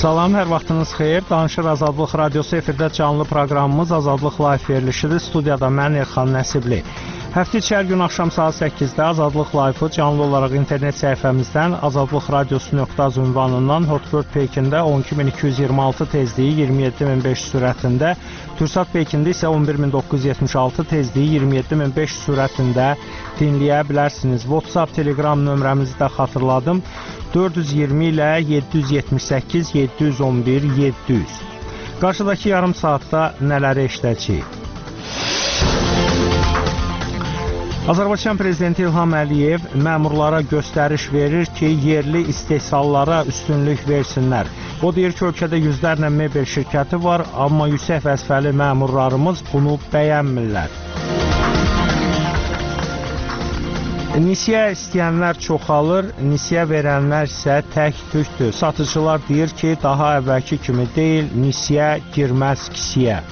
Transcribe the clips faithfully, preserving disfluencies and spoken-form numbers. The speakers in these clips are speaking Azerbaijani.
Salam, hər vaxtınız xeyir. Danışır Azadlıq Radiosu efirdə canlı proqramımız Azadlıq Live verilişidir. Studiyada mən Elxan Nəsibli. Həftə içi hər gün axşam saat səkkizdə Azadlıq Live-ı canlı olaraq internet səhifəmizdən azadlıqradiosu nöqtə az ünvanından Hotbird Pekində on iki min iki yüz iyirmi altı tezliyi iyirmi yeddi min beş yüz sürətində, Türksat Pekində isə on bir min doqquz yüz yetmiş altı tezliyi iyirmi yeddi min beş yüz sürətində dinləyə bilərsiniz. WhatsApp, Telegram nömrəmizi də xatırladım. dörd yüz iyirmi ilə yeddi yüz yetmiş səkkiz yeddi yüz on bir yeddi yüz. Qarşıdakı yarım saatda nələri eşidəcəyik? Azərbaycan Prezidenti İlham Əliyev məmurlara göstəriş verir ki, yerli istehsallara üstünlük versinlər. O deyir ki, ölkədə yüzlərlə mebel şirkəti var, amma yüksək vəzifəli məmurlarımız bunu bəyənmirlər. Nisiyə istəyənlər çoxalır, nisiyə verənlər isə tək-tükdür. Satıcılar deyir ki, daha əvvəlki kimi deyil, nisiyə girməz kisiyə.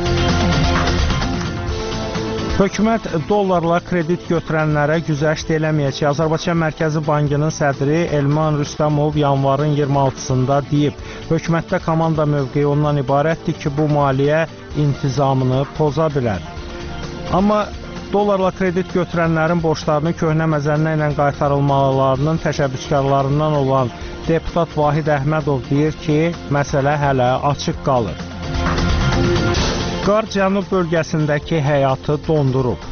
Hökumət dollarla kredit götürənlərə güzəşt eləməyəcək. Azərbaycan Mərkəzi Bankının sədri Elman Rüstəmov yanvarın iyirmi altısında deyib, hökumətdə komanda mövqeyi ondan ibarətdir ki, bu maliyyə intizamını poza bilər. Amma dollarla kredit götürənlərin borclarını köhnə məzənnə ilə qaytarılmalarının təşəbbüskarlarından olan deputat Vahid Əhmədov deyir ki, məsələ hələ açıq qalır. Qar cənub bölgəsindəki həyatı dondurub.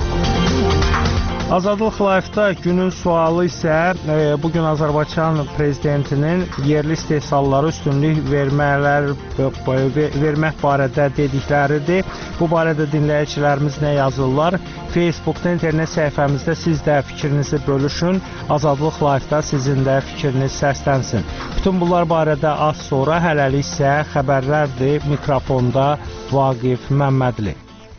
Azadlıq Live-da günün sualı isə e, bugün Azərbaycan Prezidentinin yerli istehsallara üstünlük vermələr, vermək barədə dedikləridir. Bu barədə dinləyicilərimiz nə yazırlar? Facebookda, internet səhifəmizdə siz də fikrinizi bölüşün. Azadlıq Live-da sizin də fikriniz səslənsin. Bütün bunlar barədə az sonra, hələlik isə xəbərlərdir. Mikrofonda Vaqif Məmmədli.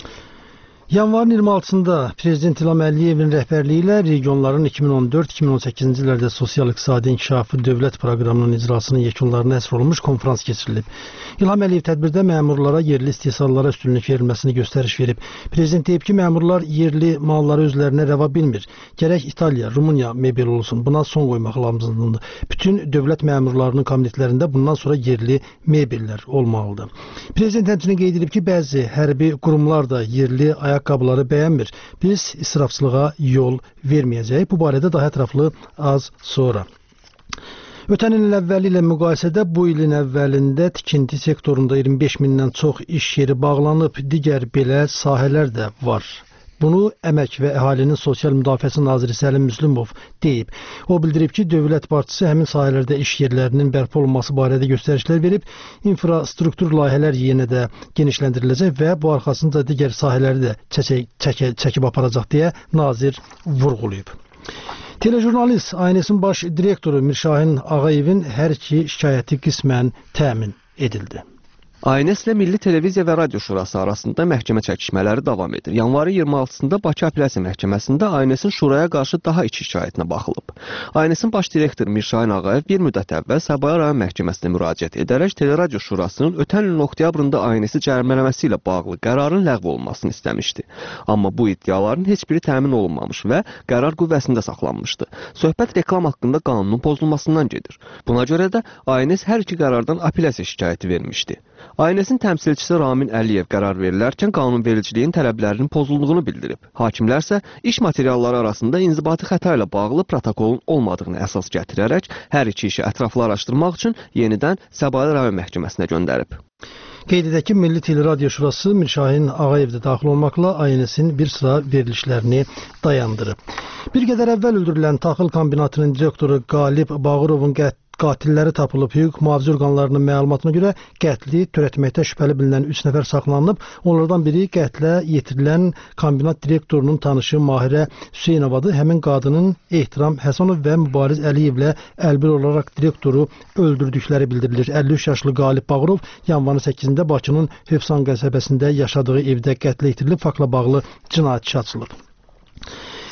Yanvarın iyirmi altısında Prezident İlham Əliyevin rəhbərliyi ilə regionların iki min on dörd iki min on səkkizinci illərdə sosial-iqtisadi inkişafı dövlət proqramının icrasının yekunlarına həsr olunmuş konfrans keçirilib. İlham Əliyev tədbirdə məmurlara yerli istehsallara üstünlük verilməsini göstəriş verib. Prezident deyib ki, məmurlar yerli malları özlərinə rəva bilmir. Gərək İtaliya, Rumıniya mebel olsun. Buna son qoymaq lazımdır. Bütün dövlət məmurlarının kabinetlərində bundan sonra yerli mebellər olmalıdır. Prezident həmçinin qeyd edib ki, bəzi hərbi qurumlar da yerli ayaqqabıları bəyənmir. Biz israfçılığa yol verməyəcəyik. Bu barədə daha ətraflı az sonra. Ötən ilin əvvəli ilə müqayisədə bu ilin əvvəlində tikinti sektorunda iyirmi beş mindən çox iş yeri bağlanıb, digər belə sahələr də var. Bunu Əmək və Əhalinin Sosial Müdafiəsi naziri Səlim Müslümov deyib. O bildirib ki, dövlət başçısı həmin sahələrdə iş yerlərinin bərpa olunması barədə göstərişlər verib, infrastruktur layihələr yenə də genişləndiriləcək və bu arxasında digər sahələri də çəkə, çəkə, çəkib aparacaq deyə nazir vurğulayıb. Telejurnalist A N S-in baş direktoru Mirşahin Ağayevin hər iki şikayəti qismən təmin edildi. A N S ilə Milli Televiziya və Radio Şurası arasında məhkəmə çəkişmələri davam edir. Yanvarın iyirmi altısında Bakı Apellyasiya Məhkəməsində A N S-in şuraya qarşı daha iki şikayətinə baxılıb. A N S-in baş direktoru Mirşahin Ağayev bir müddət əvvəl Səbail rayon məhkəməsinə müraciət edərək Teleradio Şurasının ötən ilin oktyabrında A N S-i cərimələməsi ilə bağlı qərarın ləğv olunmasını istəmişdi. Amma bu iddiaların heç biri təmin olunmamış və qərar qüvvəsində saxlanmışdı. Söhbət reklam haqqında qanunun pozulmasından gedir. Buna görə də A N S hər iki qərardan apellyasiya şikayəti vermişdi. A N S-in təmsilçisi Ramin Əliyev qərar verilərkən qanunvericiliyin tələblərinin pozulduğunu bildirib. Hakimlər isə iş materialları arasında inzibati xəta ilə bağlı protokolun olmadığını əsas gətirərək hər iki işi ətraflı araşdırmaq üçün yenidən Səbail rayon məhkəməsinə göndərib. Qeyd edək ki, Milli Teleradio Şurası Mirşahin Ağayev də daxil olmaqla A N S-in bir sıra verilişlərini dayandırıb. Bir qədər əvvəl öldürülən taxıl kombinatının direktoru Qalib Bağırovun qət qatilləri tapılıb. Hüquq mühafizə orqanlarının məlumatına görə qətli törətməkdə şübhəli bilinən üç nəfər saxlanılıb. Onlardan biri qətlə yetirilən kombinat direktorunun tanışı Mahirə Hüseynovadır. Həmin qadının Ehtiram Həsənov və Mübariz Əliyevlə əlbir olaraq direktoru öldürdükləri bildirilir. əlli üç yaşlı Qalib Bağırov yanvarın səkkizində Bakının Hövsan qəsəbəsində yaşadığı evdə qətlə yetirilib. Faktla bağlı cinayət işi açılıb.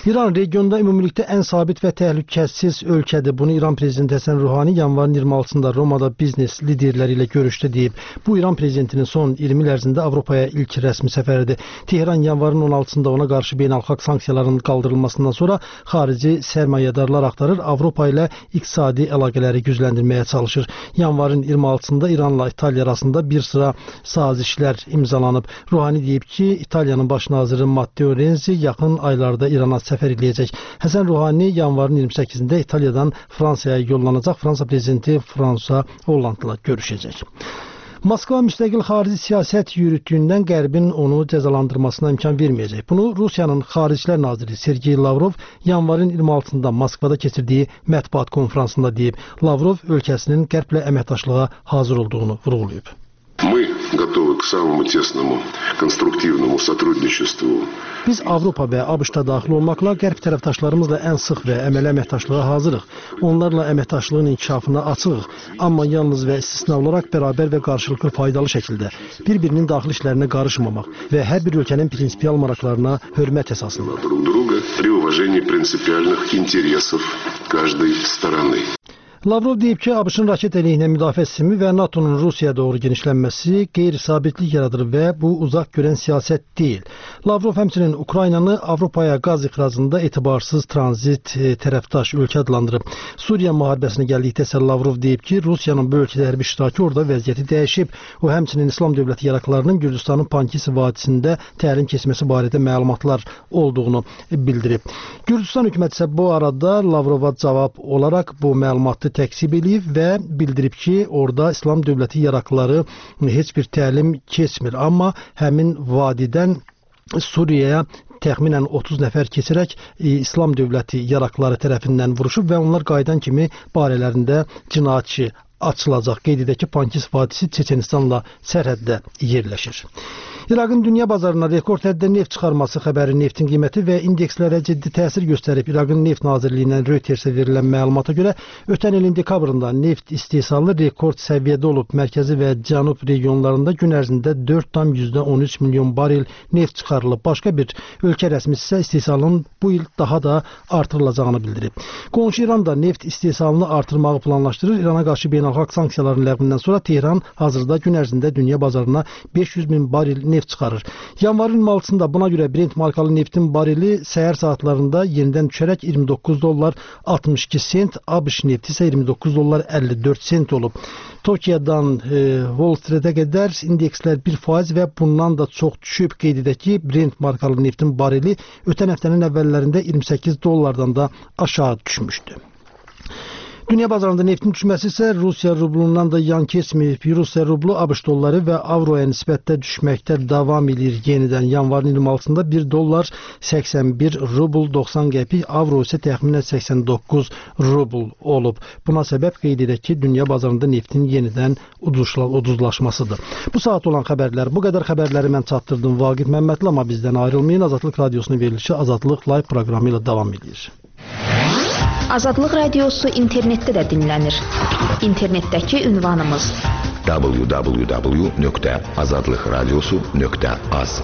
İran regionda ümumilikdə ən sabit və təhlükəsiz ölkədir. Bunu İran prezidenti Həsən Ruhani yanvarın iyirmi altısında Romada biznes liderləri ilə görüşdə deyib. Bu İran prezidentinin son iyirmi il ərzində Avropaya ilk rəsmi səfəridir. Tehran yanvarın on altısında ona qarşı beynəlxalq sanksiyaların qaldırılmasından sonra xarici sərmayədarlar axtarır, Avropa ilə iqtisadi əlaqələri gücləndirməyə çalışır. Yanvarın iyirmi altısında İranla İtaliya arasında bir sıra sazişlər imzalanıb. Ruhani deyib ki, İtaliyanın baş naziri Matteo Renzi yaxın aylarda İrana səfər edəcək. Həsən Ruhani yanvarın iyirmi səkkizində İtaliyadan Fransaya yollanacaq. Fransa prezidenti François Hollandla görüşəcək. Moskva müstəqil xarici siyasət yürütdüyündən Qərbin onu cəzalandırmasına imkan verməyəcək. Bunu Rusiyanın Xaricilər naziri Sergey Lavrov yanvarın iyirmi altısında Moskvada keçirdiyi mətbuat konfransında deyib. Lavrov ölkəsinin Qərblə əməkdaşlığa hazır olduğunu vurğulayıb. Мы готовы к самому тесному конструктивному сотрудничеству. Biz Avropa və ABŞ-da daxil olmaqla Qərb tərəfdaşlarımızla ən sıx və əməli əməkdaşlığa hazırıq. Onlarla əməkdaşlığın inkişafına açığıq, amma yalnız və istisna olaraq bərabər və qarşılıqlı faydalı şəkildə bir-birinin daxili işlərinə qarışmamaq və hər bir ölkənin prinsipial maraqlarına hörmət əsasında. Друг друга при уважении принципиальных интересов каждой стороны. Lavrov deyib ki, ABŞ-ın raket əleyhinə müdafiə sistemi və NATO'nun Rusiyaya doğru genişlənməsi qeyri-sabitlik yaradır və bu uzaq görən siyasət deyil. Lavrov həmçinin Ukraynanı Avropaya qaz ixracında etibarsız tranzit e, tərəfdaş ölkə adlandırıb. Suriya müharibəsinə gəldikdə isə Lavrov deyib ki, Rusiyanın bu ölkədə hərbi iştirakı orada vəziyyəti dəyişib. O həmçinin İslam dövləti yaraqlarının Gürcüstanın Pankisi vadisində təlim keçməsi barədə məlumatlar olduğunu bildirib. Gürcüstan hökuməti isə bu arada Lavrova cavab olaraq bu məlumatı təksib edib və bildirib ki, orada İslam dövləti yaraqları heç bir təlim keçmir. Amma həmin vadidən Suriyaya təxminən otuz nəfər keçərək İslam dövləti yaraqları tərəfindən vuruşub və onlar qayıdan kimi barələrində cinayətçi açılacaq. Qeyd edək ki, Pankis vadisi Çeçenistanla sərhəddə yerləşir. İraqın dünya bazarına rekord həddə neft çıxarması xəbəri neftin qiyməti və indekslərə ciddi təsir göstərib. İraqın Neft Nazirliyindən Reutersə verilən məlumata görə ötən ilin dekabrında neft istehsalı rekord səviyyədə olub. Mərkəzi və cənub regionlarında gün ərzində dörd tam on üç milyon barel neft çıxarılıb. Başqa bir ölkə rəsmisi isə istehsalın bu il daha da artırılacağını bildirib. Qonşu İran da neft istehsalını artırmağı planlaşdırır. İrana qarşı beynəlxalq sanksiyaların ləğvindən sonra Tehran hazırda gün ərzində dünya bazarına beş yüz min barel neft çıxarır. Yanvarın iyirmi altısında buna görə Brent markalı neftin bareli səhər saatlarında yenidən düşərək iyirmi doqquz dollar altmış iki sent, ABŞ nefti isə iyirmi doqquz dollar əlli dörd sent olub. Tokyodan e, Wall Street'ə qədər indekslər bir faiz və bundan da çox düşüb. Qeyd edək ki, Brent markalı neftin bareli ötən həftənin əvvəllərində iyirmi səkkiz dollardan da aşağı düşmüşdü. Dünya bazarında neftin düşməsi isə Rusiya rublundan da yan keçməyib. Rusiya rublu ABŞ dolları və avroya nisbətdə düşməkdə davam edir. Yenidən yanvarın iyirmi altısında bir dollar səksən bir rubl doxsan qəpik, avro isə təxminən səksən doqquz rubl olub. Buna səbəb qeyd edək ki, dünya bazarında neftin yenidən ucuzlaşmasıdır. Bu saat olan xəbərlər, bu qədər xəbərləri mən çatdırdım. Vaqif Məmmədli, amma bizdən ayrılmayın. Azadlıq Radiosunun verilişi Azadlıq Live proqramı ilə davam edir. Azadlıq Radiosu internetdə də dinlənir. İnternetdəki ünvanımız w w w nöqtə azadlıq radiosu nöqtə az.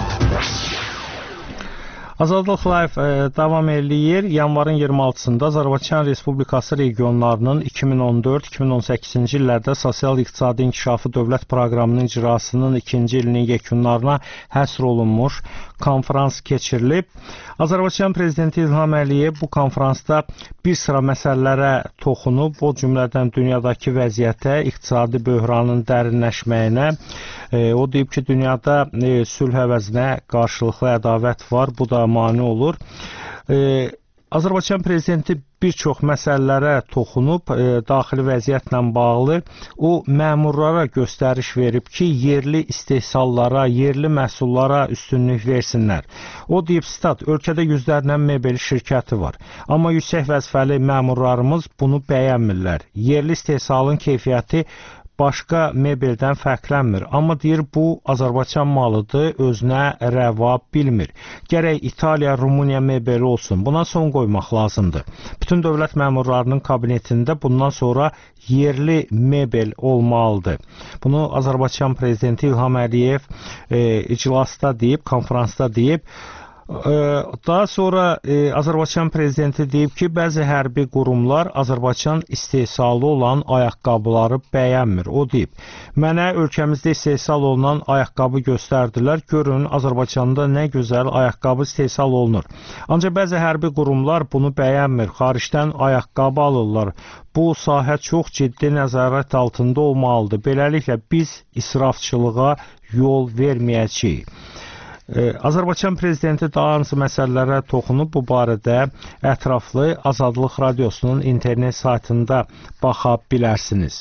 Azadlıq Live e, davam eləyir. Yanvarın iyirmi altısında Azərbaycan Respublikası regionlarının iki min on dörd iki min on səkkizinci illərdə sosial-iqtisadi inkişafı dövlət proqramının icrasının ikinci ilinin yekunlarına həsr olunmuş konfrans keçirilib. Azərbaycan Prezidenti İlham Əliyev bu konfransda bir sıra məsələlərə toxunub, o cümlədən dünyadakı vəziyyətə, iqtisadi böhranın dərinləşməyinə, e, o deyib ki, dünyada e, sülh əvəzinə qarşılıqlı ədavət var, bu da mane olur. E, Azərbaycan Prezidenti bir çox məsələlərə toxunub, e, daxili vəziyyətlə bağlı o məmurlara göstəriş verib ki, yerli istehsallara, yerli məhsullara üstünlük versinlər. O deyib, stat, ölkədə yüzlərlə mebel şirkəti var, amma yüksək vəzifəli məmurlarımız bunu bəyənmirlər. Yerli istehsalın keyfiyyəti başqa mebeldən fərqlənmir. Amma deyir, bu Azərbaycan malıdır, özünə rəva bilmir. Gərək İtaliya, Rumıniya mebeli olsun. Buna son qoymaq lazımdır. Bütün dövlət məmurlarının kabinetində bundan sonra yerli mebel olmalıdır. Bunu Azərbaycan Prezidenti İlham Əliyev e, iclasda deyib, konfransda deyib. Daha sonra e, Azərbaycan prezidenti deyib ki, bəzi hərbi qurumlar Azərbaycan istehsalı olan ayaqqabıları bəyənmir. O deyib, mənə ölkəmizdə istehsal olunan ayaqqabı göstərdilər, görün Azərbaycanda nə gözəl ayaqqabı istehsal olunur. Ancaq bəzi hərbi qurumlar bunu bəyənmir, xaricdən ayaqqabı alırlar. Bu sahə çox ciddi nəzarət altında olmalıdır. Beləliklə biz israfçılığa yol verməyəcəyik. Azərbaycan prezidenti daha hansı məsələlərə toxunub, bu barədə ətraflı Azadlıq Radiosunun internet saytında baxa bilərsiniz.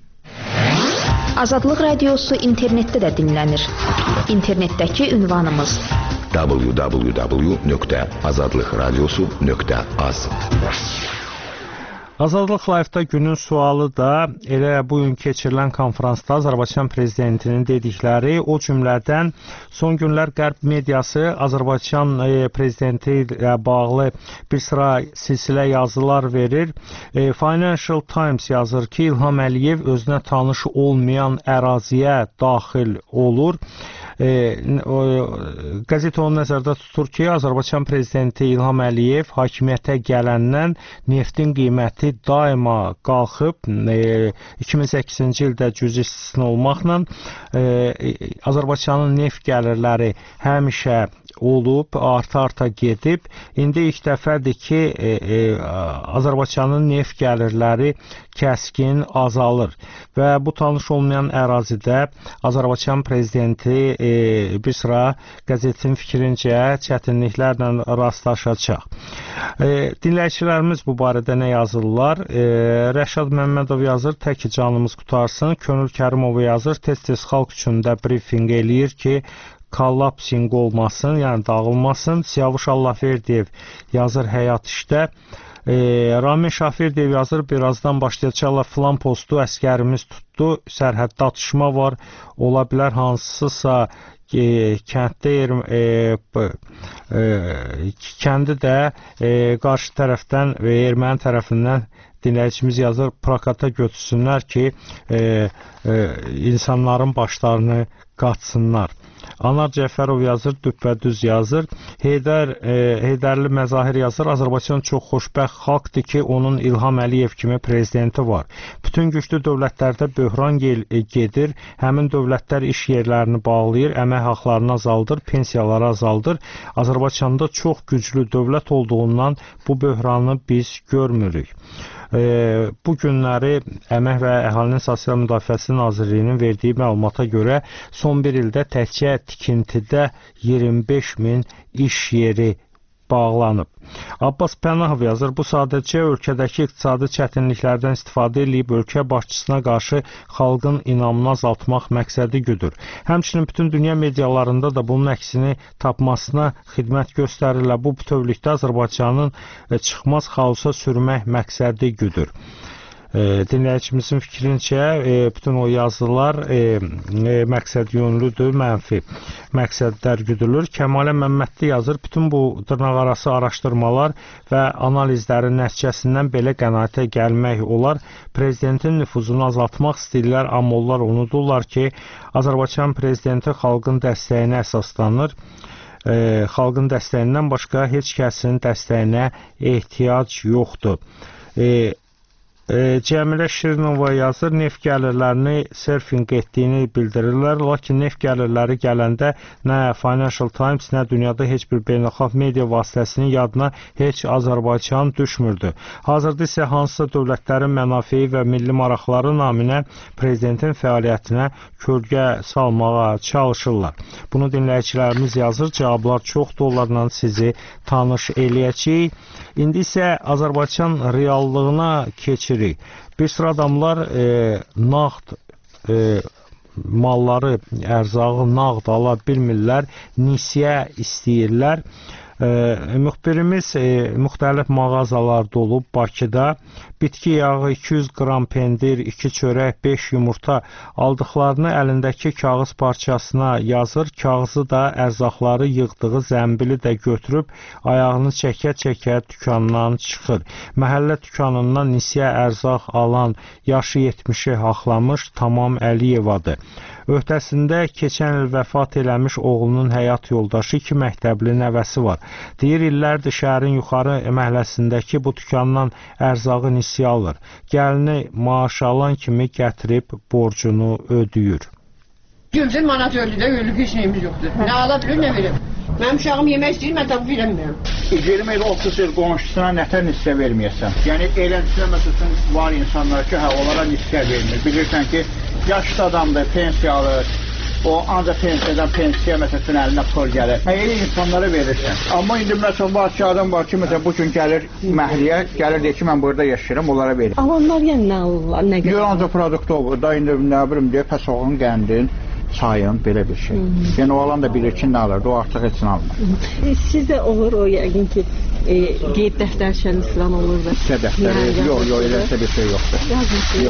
Azadlıq Radiosu internetdə də dinlənir. İnternetdəki ünvanımız w w w nöqtə azadlıq radiosu nöqtə az. Azadlıq Live-da günün sualı da elə bugün keçirilən konfransda Azərbaycan prezidentinin dedikləri, o cümlədən son günlər Qərb mediası Azərbaycan e, prezidenti ilə bağlı bir sıra silsilə yazılar verir. E, Financial Times yazır ki, İlham Əliyev özünə tanış olmayan əraziyə daxil olur. E, o, qəzet onu nəzərdə tutur ki, Azərbaycan prezidenti İlham Əliyev hakimiyyətə gələndən neftin qiyməti daima qalxıb, e, iki min səkkizinci ildə cüzi istisna olmaqla e, Azərbaycanın neft gəlirləri həmişə olub, arta-arta gedib. İndi ilk dəfədir ki, e, e, Azərbaycanın neft gəlirləri kəskin azalır və bu tanış olmayan ərazidə Azərbaycan prezidenti e, bir sıra qəzetin fikrincə çətinliklərlə rastlaşacaq. E, dinləyicilərimiz bu barədə nə yazırlar? E, Rəşad Məmmədov yazır, tək canımız qutarsın. Könül Kərimov yazır, tez-tez xalq üçün də brifinq eləyir ki, kollapsing olmasın, yəni dağılmasın. Siyavuş Allahverdiyev yazır həyat işdə. E, Ramin Şafirdev yazır, birazdan başlayacaqlar filan postu əskərimiz tutdu, sərhəddə atışma var, ola bilər hansısa e, kənddə e, e, kəndi də e, qarşı tərəfdən və erməni tərəfindən dinləyicimiz yazır, prokata götürsünlər ki, e, e, insanların başlarını qatsınlar. Anar Cəfərov yazır, düppədüz yazır. Heydər, e, Heydərli Məzahir yazır, Azərbaycan çox xoşbəxt xalqdır ki, onun İlham Əliyev kimi prezidenti var. Bütün güclü dövlətlərdə böhran gel, e, gedir, həmin dövlətlər iş yerlərini bağlayır, əmək haqlarını azaldır, pensiyaları azaldır. Azərbaycanda çox güclü dövlət olduğundan bu böhranı biz görmürük. E, bu günləri Əmək və Əhalinin Sosial Müdafiəsi Nazirliyinin verdiyi məlumata görə son bir ildə təkcə tikintidə iyirmi beş min iş yeri bağlanıb. Abbas Pənahov yazır, bu sadəcə ölkədəki iqtisadi çətinliklərdən istifadə edib ölkə başçısına qarşı xalqın inamını azaltmaq məqsədi güdür. Həmçinin bütün dünya medialarında da bunun əksini tapmasına xidmət göstərirlər. Bu bütövlükdə Azərbaycanın çıxmaz xaosa sürmək məqsədi güdür. E, dinləyicimizin fikrincə e, bütün o yazılar e, e, məqsəd yönlüdür, mənfi məqsədlər güdülür. Kəmalə Məmmədli yazır, bütün bu dırnaqarası araşdırmalar və analizlərin nəticəsindən belə qənaətə gəlmək olar. Prezidentin nüfuzunu azaltmaq istəyirlər, amma onlar unudurlar ki, Azərbaycan prezidenti xalqın dəstəyinə əsaslanır. E, xalqın dəstəyindən başqa heç kəsin dəstəyinə ehtiyac yoxdur. E, E, Cəmilə Şirinova yazır, neft gəlirlərini surfing etdiyini bildirirlər, lakin neft gəlirləri gələndə nə Financial Times, nə dünyada heç bir beynəlxalq media vasitəsinin yadına heç Azərbaycan düşmürdü. Hazırda isə hansısa dövlətlərin mənafeyi və milli maraqları naminə prezidentin fəaliyyətinə kölgə salmağa çalışırlar. Bunu dinləyicilərimiz yazır, cavablar çoxdur, onlarla sizi tanış eləyəcəyik. İndi isə Azərbaycan reallığına keçir. Bir sıra adamlar e, nağd e, malları, ərzağı nağd ala bilmirlər, nisiyə istəyirlər. E, müxbirimiz e, müxtəlif mağazalarda olub Bakıda bitki yağı, iki yüz qram pendir, iki çörək, beş yumurta aldıqlarını əlindəki kağız parçasına yazır. Kağızı da ərzaqları yığdığı zəmbili də götürüb ayağını çəkə-çəkə dükandan çıxır. Məhəllə dükanından nisiyə ərzaq alan yaşı yetmişi haqlamış Tamam Əliyevadır. Öhdəsində keçən il vəfat eləmiş oğlunun həyat yoldaşı, iki məktəbli nəvəsi var. Deyir, illərdir şəhərin yuxarı məhəlləsindəki bu dükandan ərzağı nisiyə alır. Gəlini maaş alan kimi gətirib borcunu ödəyir. Gülsün manat öldü də ölüb, heç neyimiz yoxdur. Nə ala bilir, nə verir. Mənim uşağım yemək istəyir, mən tabi verəmirəm. yirmi il, otuz il qonşusuna nətər nisyə verməyəsən. Yəni, eləncə məsələn var insanlar ki, hə, onlara nisyə vermir. Bilirsən ki, yaşlı adamdır, pensiya alır. O ancaq pensiyadan pensiya məsələn əlinə pul gəlir. Elə insanlara verirsən. Amma indi məsələn var ki, adam var ki, məsələn bu gün gəlir məhəlləyə, gəlir deyir ki, mən burada yaşayıram, onlara verir. Alanlar yəni nə alırlar, nə qədər? Yox, produkt olur. Da indi nə bilim deyə pəs oğun qəndin, çayın, belə bir şey. Hmm. Yəni o alan da bilir ki, nə alırdı, o artıq heç nə almır. Hmm. Sizdə olur o yəqin ki, e, qeyd dəftər şənlik falan olur da. Qeyd dəftəri, yox, yox, eləsə bir şey yoxdur. Yazmışsınız?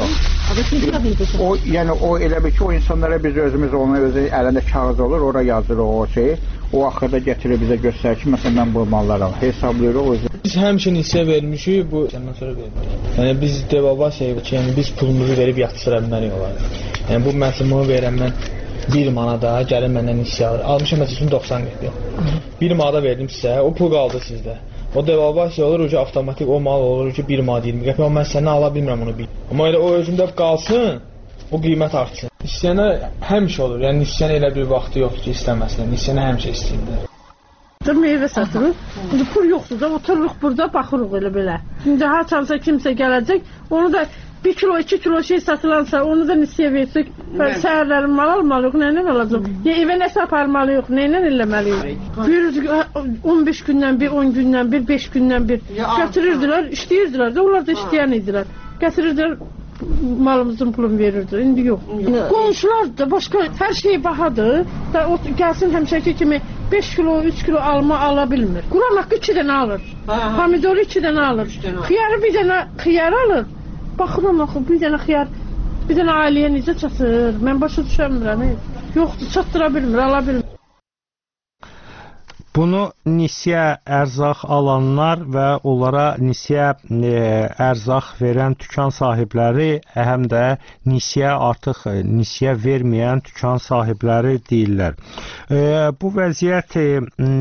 Yox. O, yəni o elə bir ki, o insanlara biz özümüz onun özü əlində kağız olur, ora yazır o şeyi. O axırda gətirir bizə göstərir ki, məsələn mən bu malları alıram. Hesablayırıq özü. Biz həmişə nisyə vermişik, bu səndən sonra vermirik. Yəni biz devalvasiya ki, yəni biz pulumuzu verib yatıra bilmərik olarıq. Yəni bu məhsulumu verəm mən bir manada, gəlir məndən nisyə alır. Almışam məsələn doxsan qəpik. Bir manada verdim sizə, o pul qaldı sizdə. O devalvasiya olur, ucu avtomatik o mal olur ki, bir manat iyirmi qəpik. Amma mən səndən ala bilmirəm onu bir. Amma elə o özümdə qalsın, o qiymət artsın. Nisyanə həmişə olur. Yəni nisyanə elə bir vaxtı yoxdur ki, istəməsinlər. Nisyanə həmişə istəyirlər. Meyvə satırıq. İndi pul yoxdur da, otururuq burada, baxırıq elə belə. İndi haçansa kimsə gələcək, onu da bir kilo, iki kilo şey satılansa, onu da nisyə versək, səhərlərin mal almalıyıq, nə ilə alacaq? Ya evə nəsə aparmalıyıq, nə ilə eləməliyik? Bir on beş gündən bir, on gündən bir, beş gündən bir gətirirdilər, işləyirdilər də, onlar da işləyən idilər. Gətirirdilər, malımızın pulunu verirdi, indi yox. Qonşular da başqa, hər şey bahadır, da o gəlsin həmişəki kimi beş kilo, üç kilo alma ala bilmir. Quran haqqı iki dənə alır, pomidoru iki dənə alır, xiyarı bir dənə xiyar alır. Baxıram axı, bir dənə xiyar, bir dənə ailəyə necə çatır? Mən başa düşəmirəm. Yoxdur, çatdıra bilmir, ala bilmir. Bunu nisyə ərzaq alanlar və onlara nisyə e, ərzaq verən dükan sahibləri, həm də nisyə artıq nisyə verməyən dükan sahibləri deyirlər. E, bu vəziyyət e,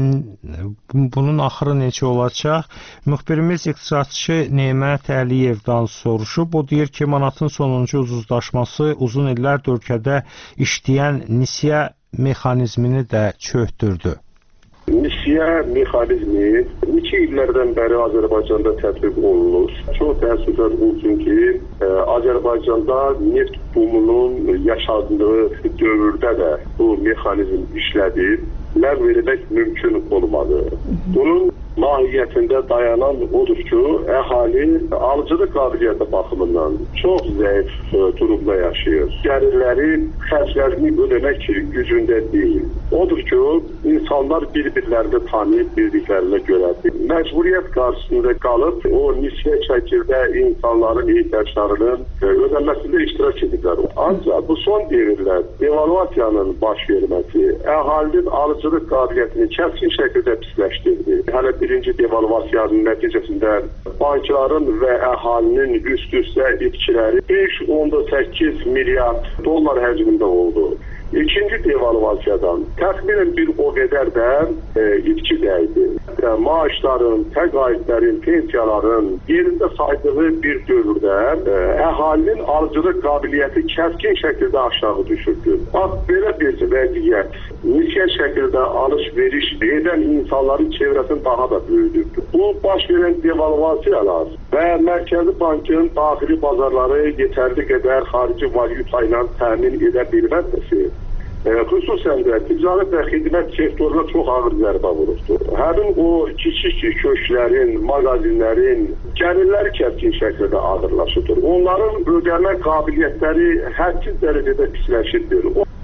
bunun axırı necə olacaq? Müxbirimiz iqtisadçı Nemət Əliyevdən soruşub. O deyir ki, manatın sonuncu ucuzlaşması uzun illərdir ölkədə işləyən nisyə mexanizmini də çökdürdü. Nisyə mexanizmi neçə illərdən bəri Azərbaycanda tətbiq olunur. Çox təəssüflər olsun ki, Azərbaycanda neft bumunun yaşadığı dövrdə də bu mexanizm işlədir. Ləğv etmək mümkün olmadı. Bunun mahiyyətində dayanan odur ki, əhali alıcılıq qabiliyyəti baxımından çox zəif durumda yaşayır. Gəlirləri, xərclərini ödəmək gücündə deyil. Odur ki, insanlar bir-birlərini tanıyıb bildiklərinə görədir. Məcburiyyət qarşısında qalıb, o nisyə şəkildə insanların ehtiyaclarının ödənməsində iştirak edirlər. Ancaq bu son devirlər devalvasiyanın baş verməsi, əhalinin alıcılıq qabiliyyətini kəskin şəkildə pisləşdirdi. Hələ birinci devalvasiyanın nəticəsində bankların və əhalinin üst-üstə itkiləri beş nöqtə səkkiz milyard dollar həcmində oldu. İkinci devalvasiyadan təxminən bir o qədər də e, itki dəydi. E, maaşların, təqaüdlərin, pensiyaların yerində saydığı bir dövrdə e, əhalinin alıcılıq qabiliyyəti kəskin şəkildə aşağı düşürdü. Bax, belə bir vəziyyət nisyə şəkildə alış-veriş edən insanların çevrəsini daha da böyüdürdü. Bu, baş verən devalvasiyalar və Mərkəzi Bankın daxili bazarları yetərli qədər xarici valyuta ilə təmin edə bilməməsi, E, xüsusən də ticarət və xidmət sektoruna çox ağır zərbə vurubdur. Həmin o kiçik köşklərin, mağazinlərin gəlirləri kəskin şəkildə ağırlaşıdır. Onların ödəmə qabiliyyətləri hədsiz dərəcədə pisləşirdir.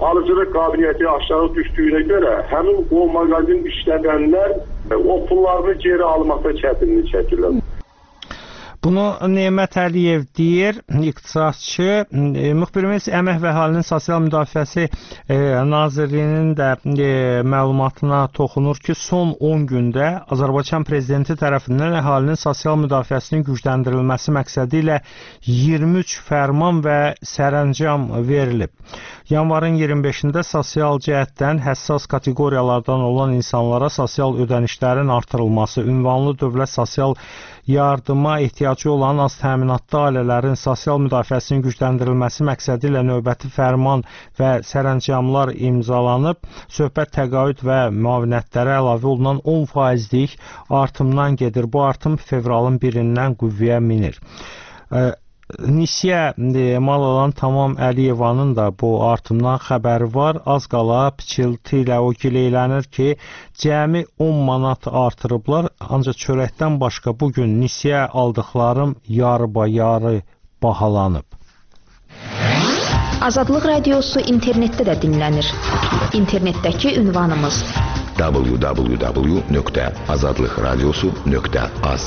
alıcılıq qabiliyyəti aşağı düşdüyünə görə həmin o mağazin işlədənlər o pullarını geri almaqda çətinlik çəkirlər. Bunu Nemət Əliyev deyir, iqtisadçı. E, müxbirimiz Əmək və Əhalinin Sosial Müdafiəsi e, Nazirliyinin də e, məlumatına toxunur ki, son on gündə Azərbaycan Prezidenti tərəfindən əhalinin sosial müdafiəsinin gücləndirilməsi məqsədi ilə iyirmi üç fərman və sərəncam verilib. Yanvarın iyirmi beşində sosial cəhətdən həssas kateqoriyalardan olan insanlara sosial ödənişlərin artırılması, ünvanlı dövlət sosial yardıma ehtiyacı olan az təminatlı ailələrin sosial müdafiəsinin gücləndirilməsi məqsədi ilə növbəti fərman və sərəncamlar imzalanıb. Söhbət təqaüd və müavinətlərə əlavə olunan on faizlik artımdan gedir. Bu artım fevralın birindən qüvvəyə minir. Nisyə mal alan Tamam Əliyevanın da bu artımdan xəbəri var. Az qala piçilti ilə o gileylənir ki, cəmi on manat artırıblar. Ancaq çörəkdən başqa bugün nisyə aldıqlarım yarı-yarı bahalanıb. Azadlıq Radiosu internetdə də dinlənir. İnternetdəki ünvanımız w w w nöqtə azadlıqradiosu nöqtə az.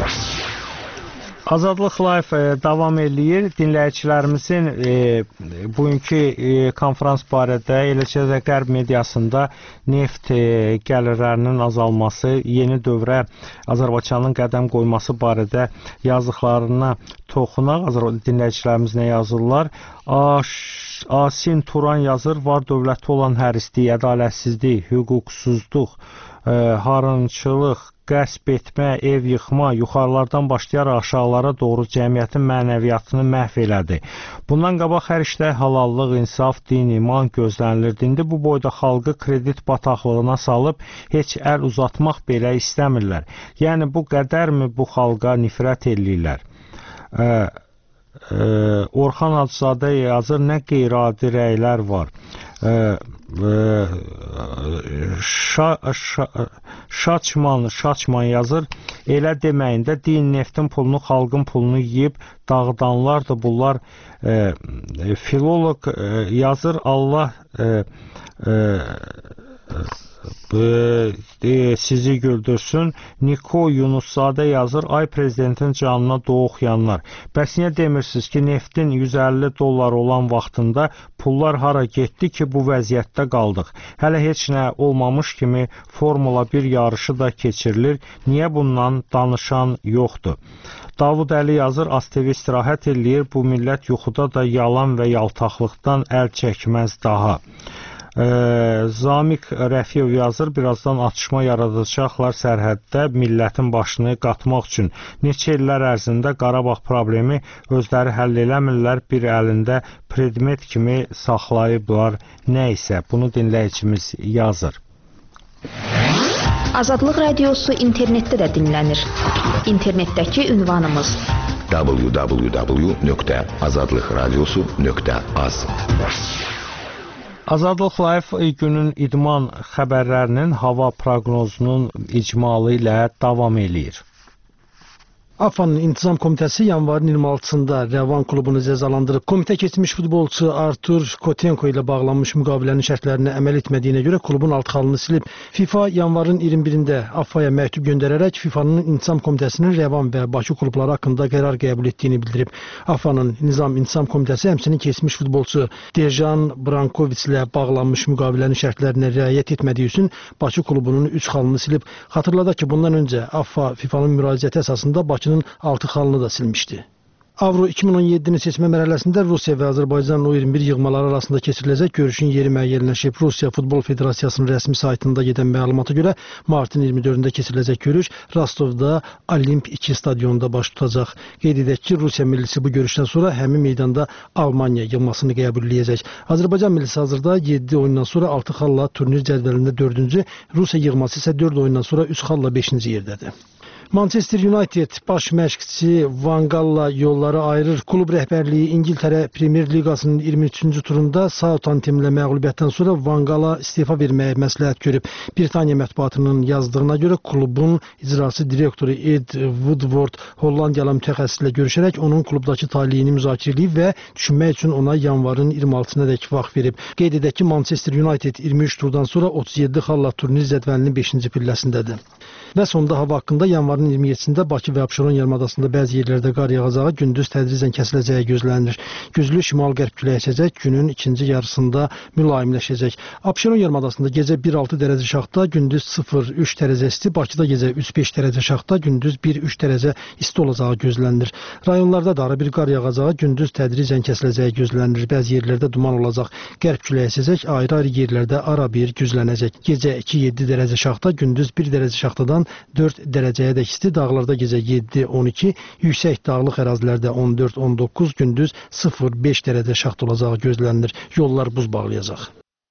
Azadlıq Live e, davam eləyir. Dinləyicilərimizin e, bugünkü e, konferans barədə, eləcə də qərb mediasında neft e, gəlirlərinin azalması, yeni dövrə Azərbaycanın qədəm qoyması barədə yazdıqlarına toxunaq. Dinləyicilərimiz nə yazırlar? Aş Asin Turan yazır, var dövləti olan hərislik, ədalətsizlik, hüquqsuzluq, e, harınçılıq, qəsb etmə, ev yıxma, yuxarılardan başlayaraq aşağılara doğru cəmiyyətin mənəviyyatını məhv elədi. Bundan qabaq hər işdə halallıq, insaf, din, iman gözlənilirdi. İndi bu boyda xalqı kredit bataqlığına salıb heç əl uzatmaq belə istəmirlər. Yəni bu qədərmi bu xalqa nifrət eləyirlər? Ə, ə, Orxan Hacızadə yazır, nə qeyri-adi rəylər var. Ə, Şa, şa, Şaçman, Şaçman yazır, elə deməyində din neftin pulunu, xalqın pulunu yiyib dağıdanlar da bunlar. E, filolog e, yazır, Allah e, e, e, sizi güldürsün. Niko Yunuszadə yazır, ay prezidentin canına doğu oxuyanlar. Bəs niyə demirsiniz ki, neftin yüz əlli dollar olan vaxtında pullar hara getdi ki, bu vəziyyətdə qaldıq? Hələ heç nə olmamış kimi Formula bir yarışı da keçirilir. Niyə bundan danışan yoxdur? Davud Əli yazır, A S T V istirahət eləyir. Bu millət yuxuda da yalan və yaltaqlıqdan əl çəkməz daha. Ee, Zamik Rəfiyev yazır, birazdan atışma yaradacaqlar sərhəddə millətin başını qatmaq üçün. Neçə illər ərzində Qarabağ problemi özləri həll eləmirlər, bir əlində predmet kimi saxlayıblar nə isə. Bunu dinləyicimiz yazır. Azadlıq Radiosu internetdə də dinlənir. İnternetdəki ünvanımız w w w nöqtə azadlıqradiosu nöqtə az. Azadlıq Live günün idman xəbərlərinin hava proqnozunun icmalı ilə davam eləyir. AFFA'nın İntizam Komitəsi yanvarın iyirmi altısında Rəvan klubunu cəzalandırıb. Komitə keçmiş futbolçu Artur Kotenko ilə bağlanmış müqavilənin şərtlərinə əməl etmədiyinə görə klubun alt xalını silib. FIFA yanvarın iyirmi birində AFFA'ya məktub göndərərək FIFA'nın İntizam Komitəsinin Rəvan və Bakı klubları haqqında qərar qəbul etdiyini bildirib. AFFA'nın Nizam İntizam Komitəsi həmçinin keçmiş futbolçu Dejan Brankovic ilə bağlanmış müqavilənin şərtlərinə riayət etmədiyi üçün Bakı klubunun üç xalını silib. Xatırladaq ki, bundan öncə AFFA FIFA'nın müraciəti əsasında Bakının altı xalını da silmişdi. Avro iki min on yeddinin seçmə mərhələsində Rusiya və Azərbaycanın o iyirmi bir yığmaları arasında keçiriləcək görüşün yeri müəyyənləşib. Rusiya Futbol Federasiyasının rəsmi saytında gedən məlumata görə martın iyirmi dördündə keçiriləcək görüş Rostovda Olimp iki stadionunda baş tutacaq. Qeyd edək ki, Rusiya millisi bu görüşdən sonra həmin meydanda Almaniya yığmasını qəbul edəcək. Azərbaycan millisi hazırda yeddi oyundan sonra altı xalla turnir cədvəlində dördüncü, Rusiya yığması isə dörd oyundan sonra üç xalla beşinci yerdədir. Manchester United baş məşqçisi Van Galla yolları ayırır. Klub rəhbərliyi İngiltərə Premier Liqasının iyirmi üçüncü turunda Southamptonlə məğlubiyyətdən sonra Van Galla istefa verməyə məsləhət görüb. Britaniya mətbuatının yazdığına görə klubun icraçı direktoru Ed Woodward Hollandiyalı mütəxəssislə görüşərək onun klubdakı taleyini müzakirə edib və düşünmək üçün ona yanvarın iyirmi altısına dək vaxt verib. Qeyd edək ki, Manchester United iyirmi üç turdan sonra otuz yeddi xalla turnir cədvəlinin beşinci pilləsindədir. Və sonda hava haqqında yanvarın iyirmi yeddisində Bakı və Abşeron yarımadasında bəzi yerlərdə qar yağacağı, gündüz tədricən kəsiləcəyi gözlənilir. Güclü şimal-qərb küləyi əsəcək, günün ikinci yarısında mülayimləşəcək. Abşeron yarımadasında gecə bir altı dərəcə şaxta, gündüz sıfır üç dərəcə isti, Bakıda gecə üç beş dərəcə şaxta, gündüz bir üç dərəcə isti olacağı gözlənilir. Rayonlarda da ara bir qar yağacağı, gündüz tədricən kəsiləcəyi gözlənilir. Bəzi yerlərdə duman olacaq, qərb küləyi əsəcək, ayrı-ayrı yerlərdə ara bir güclənəcək. Gecə iki yeddi dərəcə şaxta, gündüz bir dərəcə şaxtadan dörd dərəcəyə dək isti, dağlarda gecə yeddi on iki, yüksək dağlıq ərazilərdə on dörd on doqquz, gündüz sıfır beş dərəcə şaxt olacağı gözlənilir. Yollar buz bağlayacaq.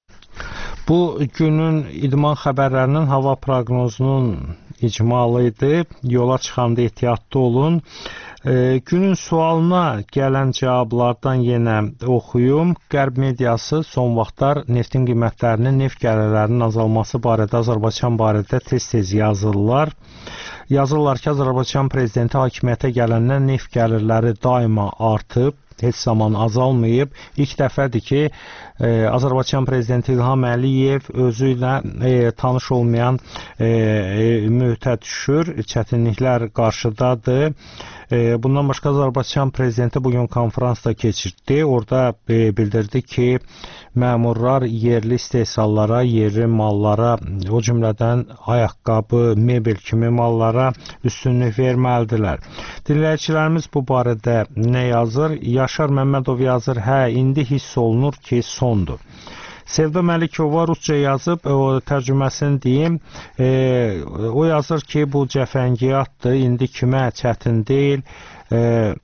Bu günün idman xəbərlərinin hava proqnozunun icmalı idi. Yola çıxanda ehtiyatlı olun. E, günün sualına gələn cavablardan yenə oxuyum. Qərb mediası son vaxtlar neftin qiymətlərinin, neft gəlirlərinin azalması barədə, Azərbaycan barədə tez-tez yazırlar. Yazırlar ki, Azərbaycan prezidenti hakimiyyətə gələndən neft gəlirləri daima artıb, heç zaman azalmayıb. İlk dəfədir ki, e, Azərbaycan prezidenti İlham Əliyev özü ilə e, tanış olmayan e, e, mühitə düşür, çətinliklər qarşıdadır. E, bundan başqa Azərbaycan prezidenti bugün konfrans da keçirdi. Orada e, bildirdi ki, məmurlar yerli istehsallara, yerli mallara, o cümlədən ayaqqabı, mebel kimi mallara üstünlük verməlidirlər. Dinləyicilərimiz bu barədə nə yazır? Yaşar Məmmədov yazır, hə, indi hiss olunur ki, sondur. Sevda Məlikova rusca yazıb, o tərcüməsini deyim, e, o yazır ki, bu cəfəngiyyatdır, indi kimə çətin deyil. E,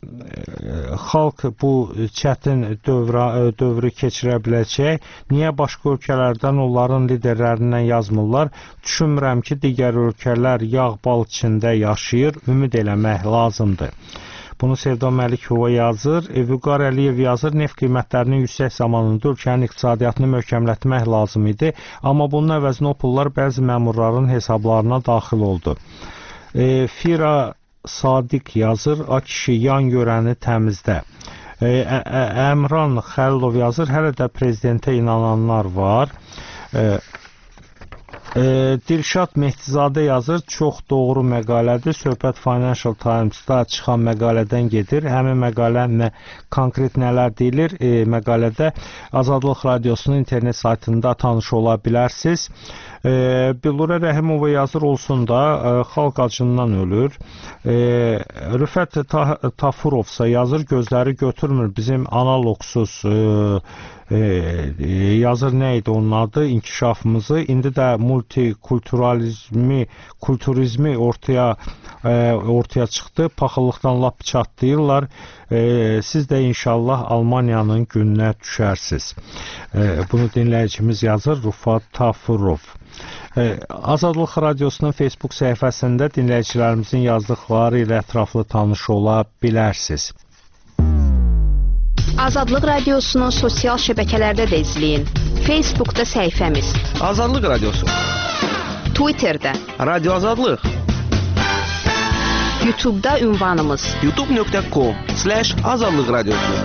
e, xalq bu çətin dövrə, dövrü keçirə biləcək. Niyə başqa ölkələrdən onların liderlərindən yazmırlar? Düşünmürəm ki, digər ölkələr yağ bal içində yaşayır, ümid eləmək lazımdır. Bunu Sevda Məlikova yazır. Vüqar Əliyev yazır, neft qiymətlərinin yüksək zamanında ölkənin iqtisadiyyatını möhkəmlətmək lazım idi. Amma bunun əvəzinə o pullar bəzi məmurların hesablarına daxil oldu. E, Fira Sadiq yazır, a kişi yan görəni təmizdə. E, Əmran Xəlilov yazır, hələ də prezidentə inananlar var. E, E, Dilşad Mehdizadə yazır, çox doğru məqalədir. Söhbət Financial Times-da çıxan məqalədən gedir. Həmin məqalə nə, konkret nələr deyilir? E, məqalədə Azadlıq Radiosunun internet saytında tanış ola bilərsiniz. E, Bilurə Rəhimova yazır, olsun da e, xalq acından ölür. E, Rüfət Ta Tafurovsa yazır, gözləri götürmür bizim analogsuz e, e, yazır, nə idi onun adı, inkişafımızı. İndi də multikulturalizmi, kulturizmi ortaya e, ortaya çıxdı. Paxıllıqdan lap çatlayırlar. E, siz də inşallah Almaniyanın gününə düşərsiniz. E, bunu dinləyicimiz yazır, Rüfət Tafurov. E, Azadlıq Radiosunun Facebook səhifəsində dinləyicilərimizin yazdıqları ilə ətraflı tanış ola bilərsiniz. Azadlıq Radiosunu sosial şəbəkələrdə də izləyin. Facebookda səhifəmiz Azadlıq Radiosu, Twitterdə Radio Azadlıq, YouTube'da ünvanımız youtube nöqtə com slash azadlıq radiosu.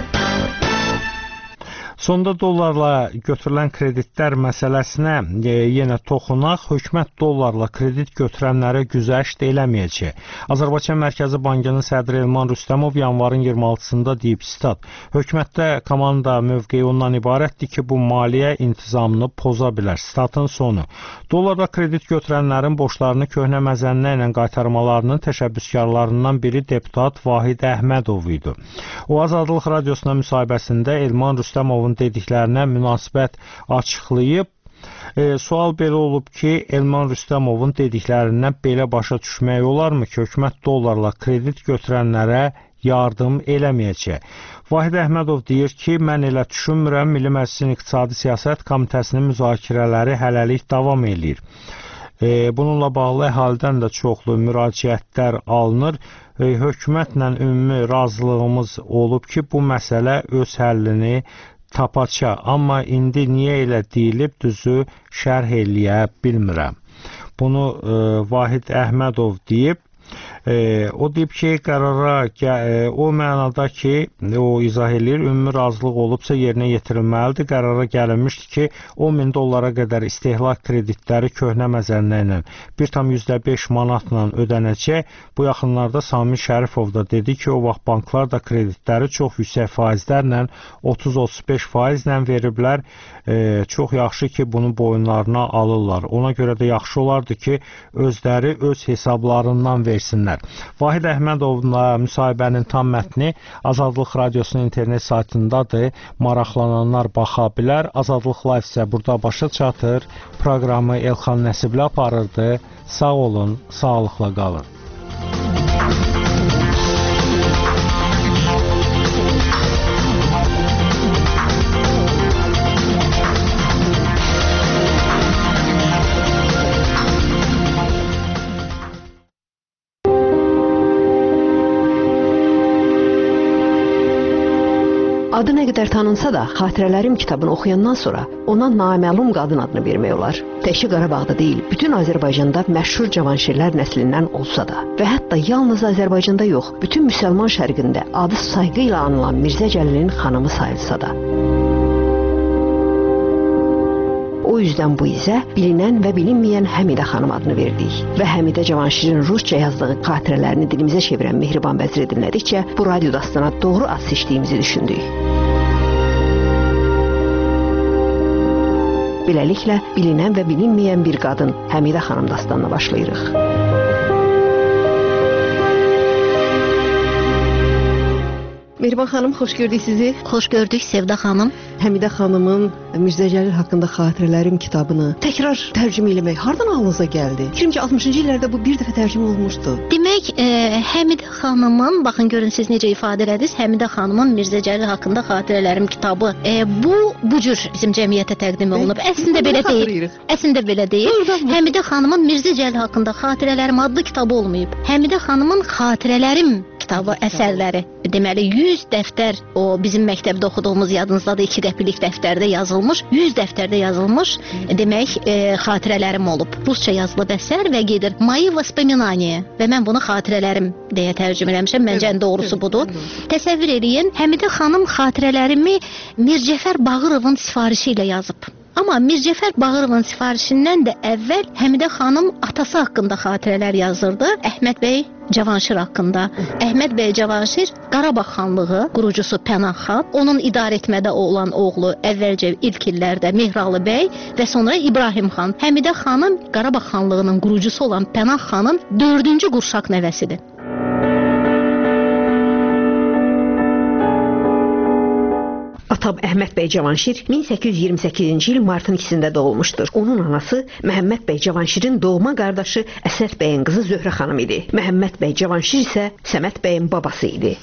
Sonda dollarla götürülən kreditlər məsələsinə e, yenə toxunaq. Hökumət dollarla kredit götürənlərə güzəşt eləməyəcək. Azərbaycan Mərkəzi Bankının sədri Elman Rüstəmov yanvarın iyirmi altısında deyib, stat, hökumətdə komanda mövqeyi ondan ibarətdir ki, bu maliyyə intizamını poza bilər. Statın sonu. Dollarla kredit götürənlərin borclarını köhnə məzənnə ilə qaytarmalarının təşəbbüskarlarından biri deputat Vahid Əhmədov idi. O, Azadlıq Radiosuna müsahibəsində Elman Rüstəmovun dediklərinə münasibət açıqlayıb. E, sual belə olub ki, Elman Rüstəmovun dediklərindən belə başa düşmək olarmı ki, hökumət dollarla kredit götürənlərə yardım eləməyəcək? Vahid Əhmədov deyir ki, mən elə düşünmürəm, Milli Məclisin İqtisadi Siyasət Komitəsinin müzakirələri hələlik davam eləyir. E, bununla bağlı əhalidən də çoxlu müraciətlər alınır. E, hökumətlə ümumi razılığımız olub ki, bu məsələ öz həllini tapaça. Amma indi niyə elə deyilib, düzü şərh eləyə bilmirəm. Bunu e, Vahid Əhmədov deyib. E, o deyib ki, qərara e, o mənada ki, o izah edir, ümumi razılıq olubsa yerinə yetirilməlidir. Qərara gəlinmişdi ki, on min dollara qədər istehlak kreditləri köhnə məzənlə ilə bir tam yüzdə beş manatla ödənəcək. Bu yaxınlarda Sami Şərifov da dedi ki, o vaxt banklar da kreditləri çox yüksək faizlərlə otuz otuz beş faizlə veriblər. E, çox yaxşı ki, bunu boyunlarına alırlar. Ona görə də yaxşı olardı ki, özləri öz hesablarından versinlər. Vahid Əhmədovla müsahibənin tam mətni Azadlıq Radiosunun internet saytındadır. Maraqlananlar baxa bilər. Azadlıq Live isə burada başa çatır. Proqramı Elxan Nəsibli aparırdı. Sağ olun, sağlıqla qalın. Adı nə qədər tanınsa da, Xatirələrim kitabını oxuyandan sonra ona naməlum qadın adını vermək olar. Təkcə Qarabağda deyil, bütün Azərbaycanda məşhur cavanşirlər nəslindən olsa da və hətta yalnız Azərbaycanda yox, bütün müsəlman şərqində adı sayğı ilə anılan Mirzə Cəlilin xanımı sayılsa da. O yüzden bu izə bilinən və bilinməyən Həmidə xanım adını verdik və Həmidə Cavanşirin rusca yazdığı xatirələrini dilimizə çevirən Mehriban Vəziri dinlədikcə bu radyo dastana doğru az seçdiyimizi düşündük. Beləliklə, bilinən və bilinməyən bir qadın Həmidə xanım dastanına başlayırıq. Mehriban xanım, xoş gördük sizi. Xoş gördük Sevda xanım. Həmidə xanımın Mirzə Cəlil haqqında xatirələrim kitabını təkrar tərcümə eləmək hardan ağlınıza gəldi? Fikrim ki, altmışıncı illərdə bu bir dəfə tərcümə olmuşdu. Demək, e, Həmidə xanımın, baxın görün siz necə ifadə elədiniz, Həmidə xanımın Mirzə Cəlil haqqında xatirələrim kitabı. E, bu bu cür bizim cəmiyyətə təqdim olunub. Əslində belə deyil. Əslində belə deyil. Həmidə xanımın Mirzə Cəlil haqqında xatirələrim adlı kitabı olmayıb. Həmidə xanımın xatirələrim kitabı əsərləri. Deməli yüz dəftər, o bizim məktəbdə oxuduğumuz yadınızdadır, iki qəpilik dəftərdə yazılmış, yüz dəftərdə yazılmış, demək, e, xatirələrim olub. Rusça yazılıb əsər və gedir Moyi vоспоминания və mən bunu xatirələrim deyə tərcümə eləmişəm. Məncə ən doğrusu budur. Təsəvvür eləyin, Həmidə xanım xatirələrimi Mircəfər Bağırovun sifarişi ilə yazıb. Amma Mircəfər Bağırovun sifarişindən də əvvəl Həmidə xanım atası haqqında xatirələr yazırdı. Əhməd bəy Cavanşir haqqında. Əhməd bəy Cavanşir Qarabağ xanlığı qurucusu Pənah xan, onun idarə etmədə olan oğlu əvvəlcə ilk illərdə Mehralı bəy və sonra İbrahim xan. Həmidə xanım Qarabağ xanlığının qurucusu olan Pənah xanın dördüncü qurşaq nəvəsidir. Atam Əhməd bəy Cavanşir min səkkiz yüz iyirmi səkkizinci il martın ikisində doğulmuşdur. Onun anası Məhəmməd bəy Cavanşirin doğma qardaşı Əsəd bəyin qızı Zöhrə xanım idi. Məhəmməd bəy Cavanşir isə Səməd bəyin babası idi.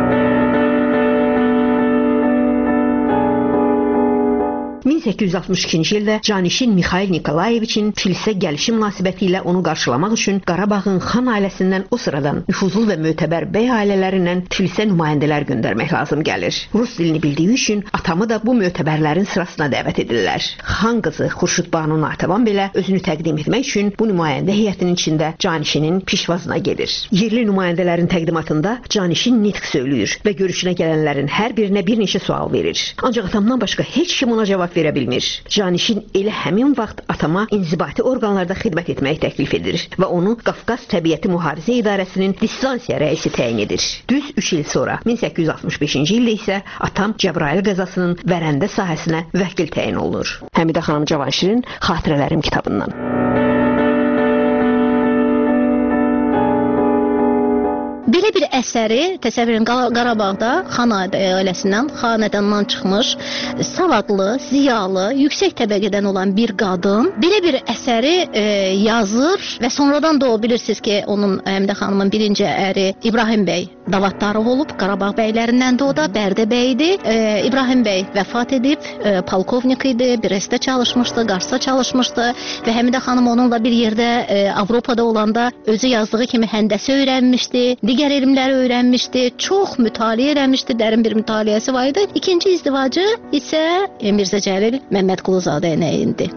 min səkkiz yüz altmış ikinci ildə canişin Mixail Nikolayeviçin Tiflisə gəlişi münasibəti ilə onu qarşılamaq üçün Qarabağın xan ailəsindən o sıradan nüfuzlu və mötəbər bəy ailələrindən Tiflisə nümayəndələr göndərmək lazım gəlir. Rus dilini bildiyi üçün atamı da bu mötəbərlərin sırasına dəvət edirlər. Xan qızı Xurşud Banu Natəvan belə özünü təqdim etmək üçün bu nümayəndə heyətinin içində canişinin pişvazına gedir. Yerli nümayəndələrin təqdimatında canişin nitq söyləyir və görüşünə gələnlərin hər birinə bir neçə sual verir. Ancaq atamdan başqa heç kim ona cavab verə bilmir. Canişin elə həmin vaxt atama inzibati orqanlarda xidmət etməyi təklif edir və onu Qafqaz Təbiəti Mühafizə İdarəsinin distansiya rəisi təyin edir. Düz üç il sonra min səkkiz yüz altmış beşinci ildə isə atam Cəbrayıl qəzasının Vərəndə sahəsinə vəkil təyin olunur. Həmidə xanım Cavanşirin Xatirələrim kitabından. Belə bir əsəri təsəvvür edin, Qarabağda xan ailəsindən, xanədandan çıxmış, savadlı, ziyalı, yüksək təbəqədən olan bir qadın belə bir əsəri e, yazır və sonradan da o bilirsiniz ki, onun Həmidə xanımın birinci əri İbrahim bəy Davaddarov olub, Qarabağ bəylərindən də o da Bərdə bəy idi. E, İbrahim bəy vəfat edib, e, polkovnik idi, Brestdə çalışmışdı, Qarsda çalışmışdı və Həmidə xanım onunla bir yerdə e, Avropada olanda özü yazdığı kimi həndəsə öyrənmişdi, digər elmləri öyrənmişdi, çox mütaliə eləmişdi, dərin bir mütaliəsi var idi. İkinci izdivacı isə e, Mirzə Cəlil Məmmədquluzadə ilə indi.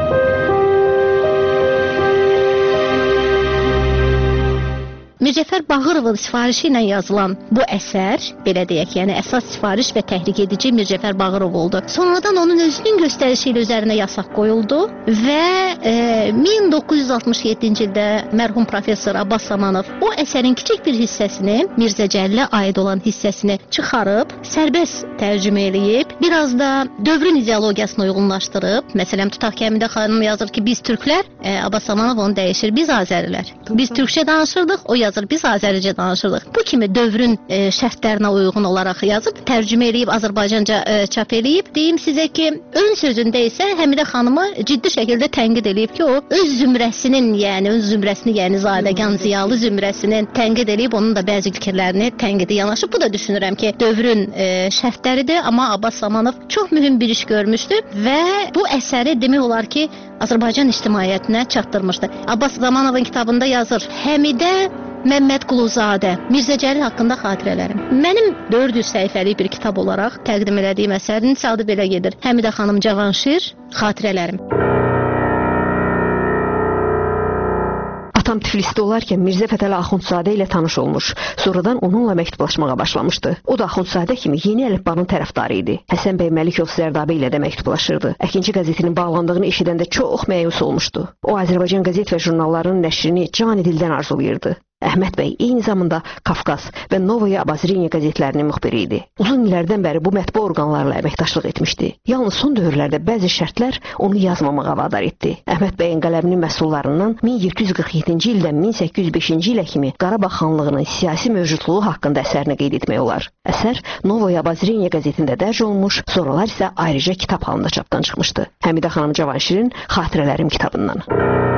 Mircəfər Bağırovun sifarişi ilə yazılan bu əsər, belə deyək, yəni əsas sifariş və təhrik edici Mircəfər Bağırov oldu. Sonradan onun özünün göstərişi ilə üzərinə yasaq qoyuldu və e, min doqquz yüz altmış yeddinci ildə mərhum professor Abbas Samanov o əsərin kiçik bir hissəsini, Mirzə Cəlilə aid olan hissəsini çıxarıb, sərbəst tərcümə eləyib, biraz da dövrün ideologiyasına uyğunlaşdırıb. Məsələn, tutaq ki, Həmidə xanım yazır ki, biz türklər, e, Abbas Samanov onu dəyişir, biz azərilər. Biz türkçə danışırdıq, o yazır, biz azəricə danışırdıq. Bu kimi dövrün e, şərtlərinə uyğun olaraq yazıb, tərcümə eləyib, Azərbaycanca e, çap eləyib. Deyim sizə ki, ön sözündə isə Həmidə xanımı ciddi şəkildə tənqid eləyib ki, o öz zümrəsinin, yəni öz zümrəsini, yəni zadəgan ziyalı zümrəsinin tənqid eləyib, onun da bəzi fikirlərini tənqidi yanaşıb. Bu da düşünürəm ki, dövrün e, şərtləridir, amma Abbas Samanov çox mühüm bir iş görmüşdü və bu əsəri demək olar ki, Azərbaycan ictimaiyyətinə çatdırmışdı. Abbas Samanovun kitabında yazır, Həmidə Məmmədquluzadə, Mirzə Cəlil haqqında xatirələrim. Mənim dörd yüz səhifəlik bir kitab olaraq təqdim elədiyim əsərin adı belə gedir. Həmidə xanım Cavanşir, xatirələrim. Atam Tiflisdə olarkən Mirzə Fətəli Axundzadə ilə tanış olmuş, sonradan onunla məktublaşmağa başlamışdı. O da Axundzadə kimi yeni əlifbanın tərəfdarı idi. Həsən bəy Məlikov Zərdabi ilə də məktublaşırdı. Əkinci qəzetinin bağlandığını eşidəndə çox məyus olmuşdu. O, Azərbaycan qəzet və jurnallarının nəşrini cani dildən arzulayırdı. Əhməd bəy eyni zamanda Kafkas və Novaya Abazreniya qəzetlərinin müxbiri idi. Uzun illərdən bəri bu mətbu orqanlarla əməkdaşlıq etmişdi. Yalnız son dövrlərdə bəzi şərtlər onu yazmamağa vadar etdi. Əhməd bəyin qələminin məhsullarından min yeddi yüz qırx yeddinci ildən min səkkiz yüz beşinci ilə kimi Qarabağ xanlığının siyasi mövcudluğu haqqında əsərini qeyd etmək olar. Əsər Novaya Abazreniya qəzetində dərc olunmuş, sonralar isə ayrıca kitab halında çapdan çıxmışdı. Həmidə xanım Cavanşirin Xatirələrim kitabından.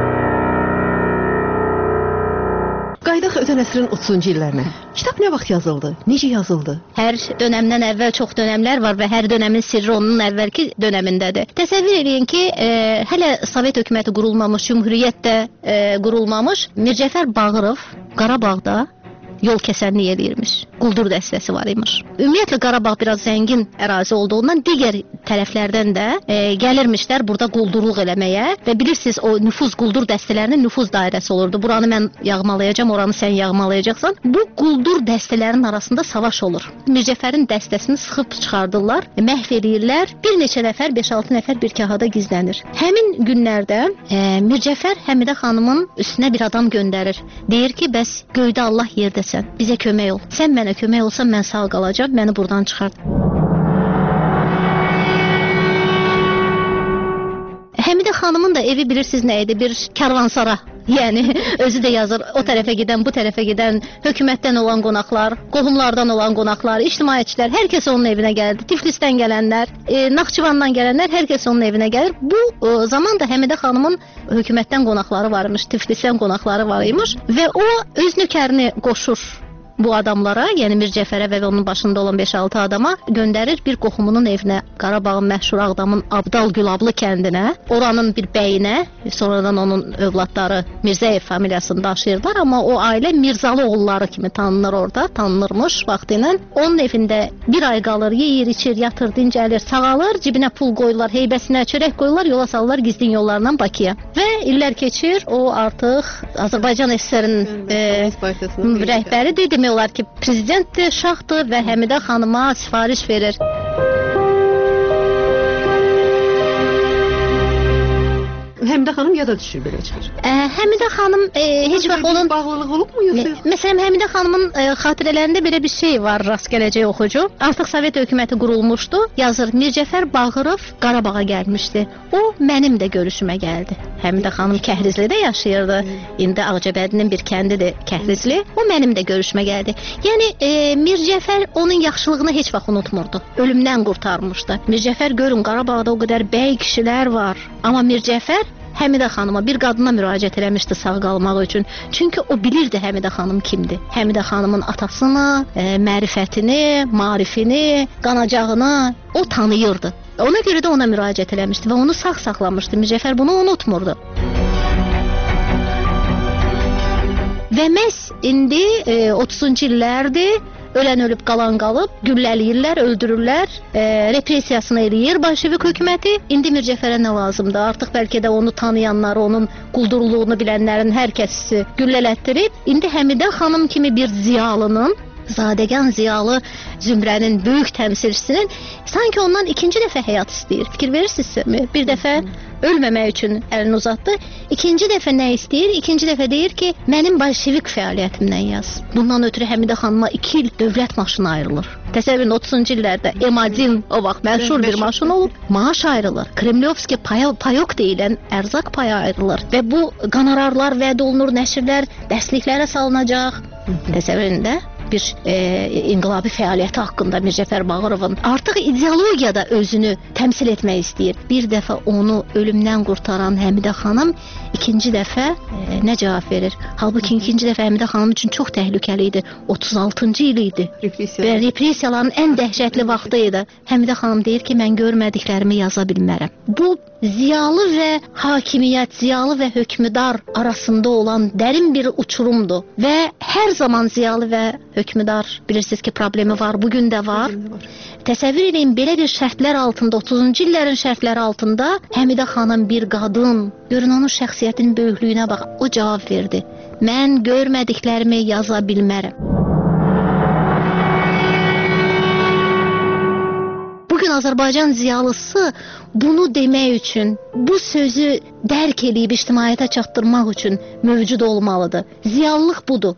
Qaydaq ötən əsrin otuzuncu illərinə. Kitab nə vaxt yazıldı? Necə yazıldı? Hər dönəmdən əvvəl çox dönəmlər var və hər dönəmin sirri onun əvvəlki dönəmindədir. Təsəvvür edin ki, e, hələ Sovet hökuməti qurulmamış, Cümhuriyyət də e, qurulmamış, Mircəfər Bağırov Qarabağda yol kəsənlik eləyirmiş. Quldur dəstəsi var imiş. Ümumiyyətlə Qarabağ biraz zəngin ərazi olduğundan digər tərəflərdən də e, gəlirmişlər burada quldurluq eləməyə və bilirsiniz o nüfuz quldur dəstələrinin nüfuz dairəsi olurdu. Buranı mən yağmalayacağam, oranı sən yağmalayacaqsan. Bu quldur dəstələrinin arasında savaş olur. Mircəfərin dəstəsini sıxıb çıxardırlar, məhv eləyirlər. Bir neçə nəfər, beş altı nəfər bir kahada gizlənir. Həmin günlərdə e, Mircəfər Həmidə xanımın üstünə bir adam göndərir. Deyir ki, bəs göydə Allah yerdə sən, bizə kömək ol. Sən mənə kömək olsan, mən sağ qalacam, məni buradan çıxart. Həmidə xanımın da evi bilirsiniz nə idi? Bir karvansara. Yəni, özü də yazır, o tərəfə gedən, bu tərəfə gedən, hökumətdən olan qonaqlar, qohumlardan olan qonaqlar, ictimaiyyətçilər, hər kəs onun evinə gəldi. Tiflisdən gələnlər, e, Naxçıvandan gələnlər, hər kəs onun evinə gəlir. Bu e, zaman da Həmidə xanımın hökumətdən qonaqları varmış, Tiflisdən qonaqları var imiş və o öz nökərini qoşur bu adamlara, yəni Mircəfərə və onun başında olan beş altı adama göndərir bir qohumunun evinə, Qarabağın məşhur Ağdamın Abdal Gülablı kəndinə, oranın bir bəyinə, sonradan onun övladları Mirzəyev familiyasını daşıyırlar, amma o ailə Mirzalı oğulları kimi tanınır orada, tanınırmış vaxtı ilə. Onun evində bir ay qalır, yeyir, içir, yatır, dincəlir, sağalır, cibinə pul qoyurlar, heybəsinə çörək qoyurlar, yola salırlar gizlin yollarla Bakıya. Və illər keçir, o artıq Azərbaycan S S R-nin e, rəhbəridir, demək olar ki, prezidentdir, şahdır və Həmidə xanıma sifariş verir. Həmidə xanım yada düşür belə çıxır. Ə, Həmidə xanım e, heç vaxt onun bağlılığı olubmu yoxsa? Məsələn, Həmidə xanımın e, xatirələrində belə bir şey var, rast gələcək oxucu. Artıq Sovet hökuməti qurulmuşdu. Yazır, Mircəfər Bağırov Qarabağa gəlmişdi. O mənim də görüşümə gəldi. Həmidə xanım Kəhrizlidə yaşayırdı. İndi Ağcabədinin bir kəndidir Kəhrizli. O mənim də görüşümə gəldi. Yəni e, Mircəfər onun yaxşılığını heç vaxt unutmurdu. Ölümdən qurtarmışdı. Mircəfər görün Qarabağda o qədər bəy kişilər var. Amma Mircəfər Həmidə xanıma, bir qadına müraciət eləmişdi sağ qalmaq üçün. Çünki o bilirdi Həmidə xanım kimdir. Həmidə xanımın atasını, e, mərifətini, marifini, qanacağını o tanıyırdı. Ona görə də ona müraciət eləmişdi və onu sağ saxlamışdı. Mircəfər bunu unutmurdu. Və məhz indi e, otuzuncu illərdir. Ölən ölüb, qalan qalıb, güllələyirlər, öldürürlər, e, repressiyasını eləyir Bolşevik hökuməti. İndi Mircəfərə nə lazımdır? Artıq bəlkə də onu tanıyanlar, onun quldurluğunu bilənlərin hər kəsi güllələtdirib. İndi Həmidə xanım kimi bir ziyalının, zadəgan ziyalı zümrənin böyük təmsilçisinin sanki ondan ikinci dəfə həyat istəyir. Fikir verirsinizmi? Bir dəfə ölməmək üçün əlini uzatdı. İkinci dəfə nə istəyir? İkinci dəfə deyir ki, mənim bolşevik fəaliyyətimdən yaz. Bundan ötürü Həmidə xanıma iki il dövlət maşını ayrılır. Təsəvvürün otuzuncu illərdə M один o vaxt məşhur bir maşın olub, maaş ayrılır. Kremlyovski payok deyilən ərzaq payı ayrılır və bu qonorarlar vəd olunur, nəşrlər dərsliklərə salınacaq. Təsəvvürün də bir e, inqilabi fəaliyyəti haqqında Mircəfər Bağırovun artıq ideologiyada özünü təmsil etmək istəyir. Bir dəfə onu ölümdən qurtaran Həmidə xanım ikinci dəfə e, nə cavab verir? Halbuki ikinci dəfə Həmidə xanım üçün çox təhlükəli idi. otuz altıncı il idi. Və repressiyaların ən dəhşətli vaxtı idi. Həmidə xanım deyir ki, mən görmədiklərimi yaza bilmərəm. Bu ziyalı və hakimiyyət, ziyalı və hökmdar arasında olan dərin bir uçurumdur və hər zaman ziyalı və hökmdar bilirsiniz ki, problemi var, bugün də var. Təsəvvür edin, belə bir şərtlər altında, otuzuncu illərin şərtləri altında Həmidə xanım bir qadın, görün onun şəxsiyyətinin böyüklüyünə bax, o cavab verdi. Mən görmədiklərimi yaza bilmərəm. Bugün Azərbaycan ziyalısı bunu demək üçün, bu sözü dərk edib ictimaiyyətə çatdırmaq üçün mövcud olmalıdır. Ziyalılıq budur.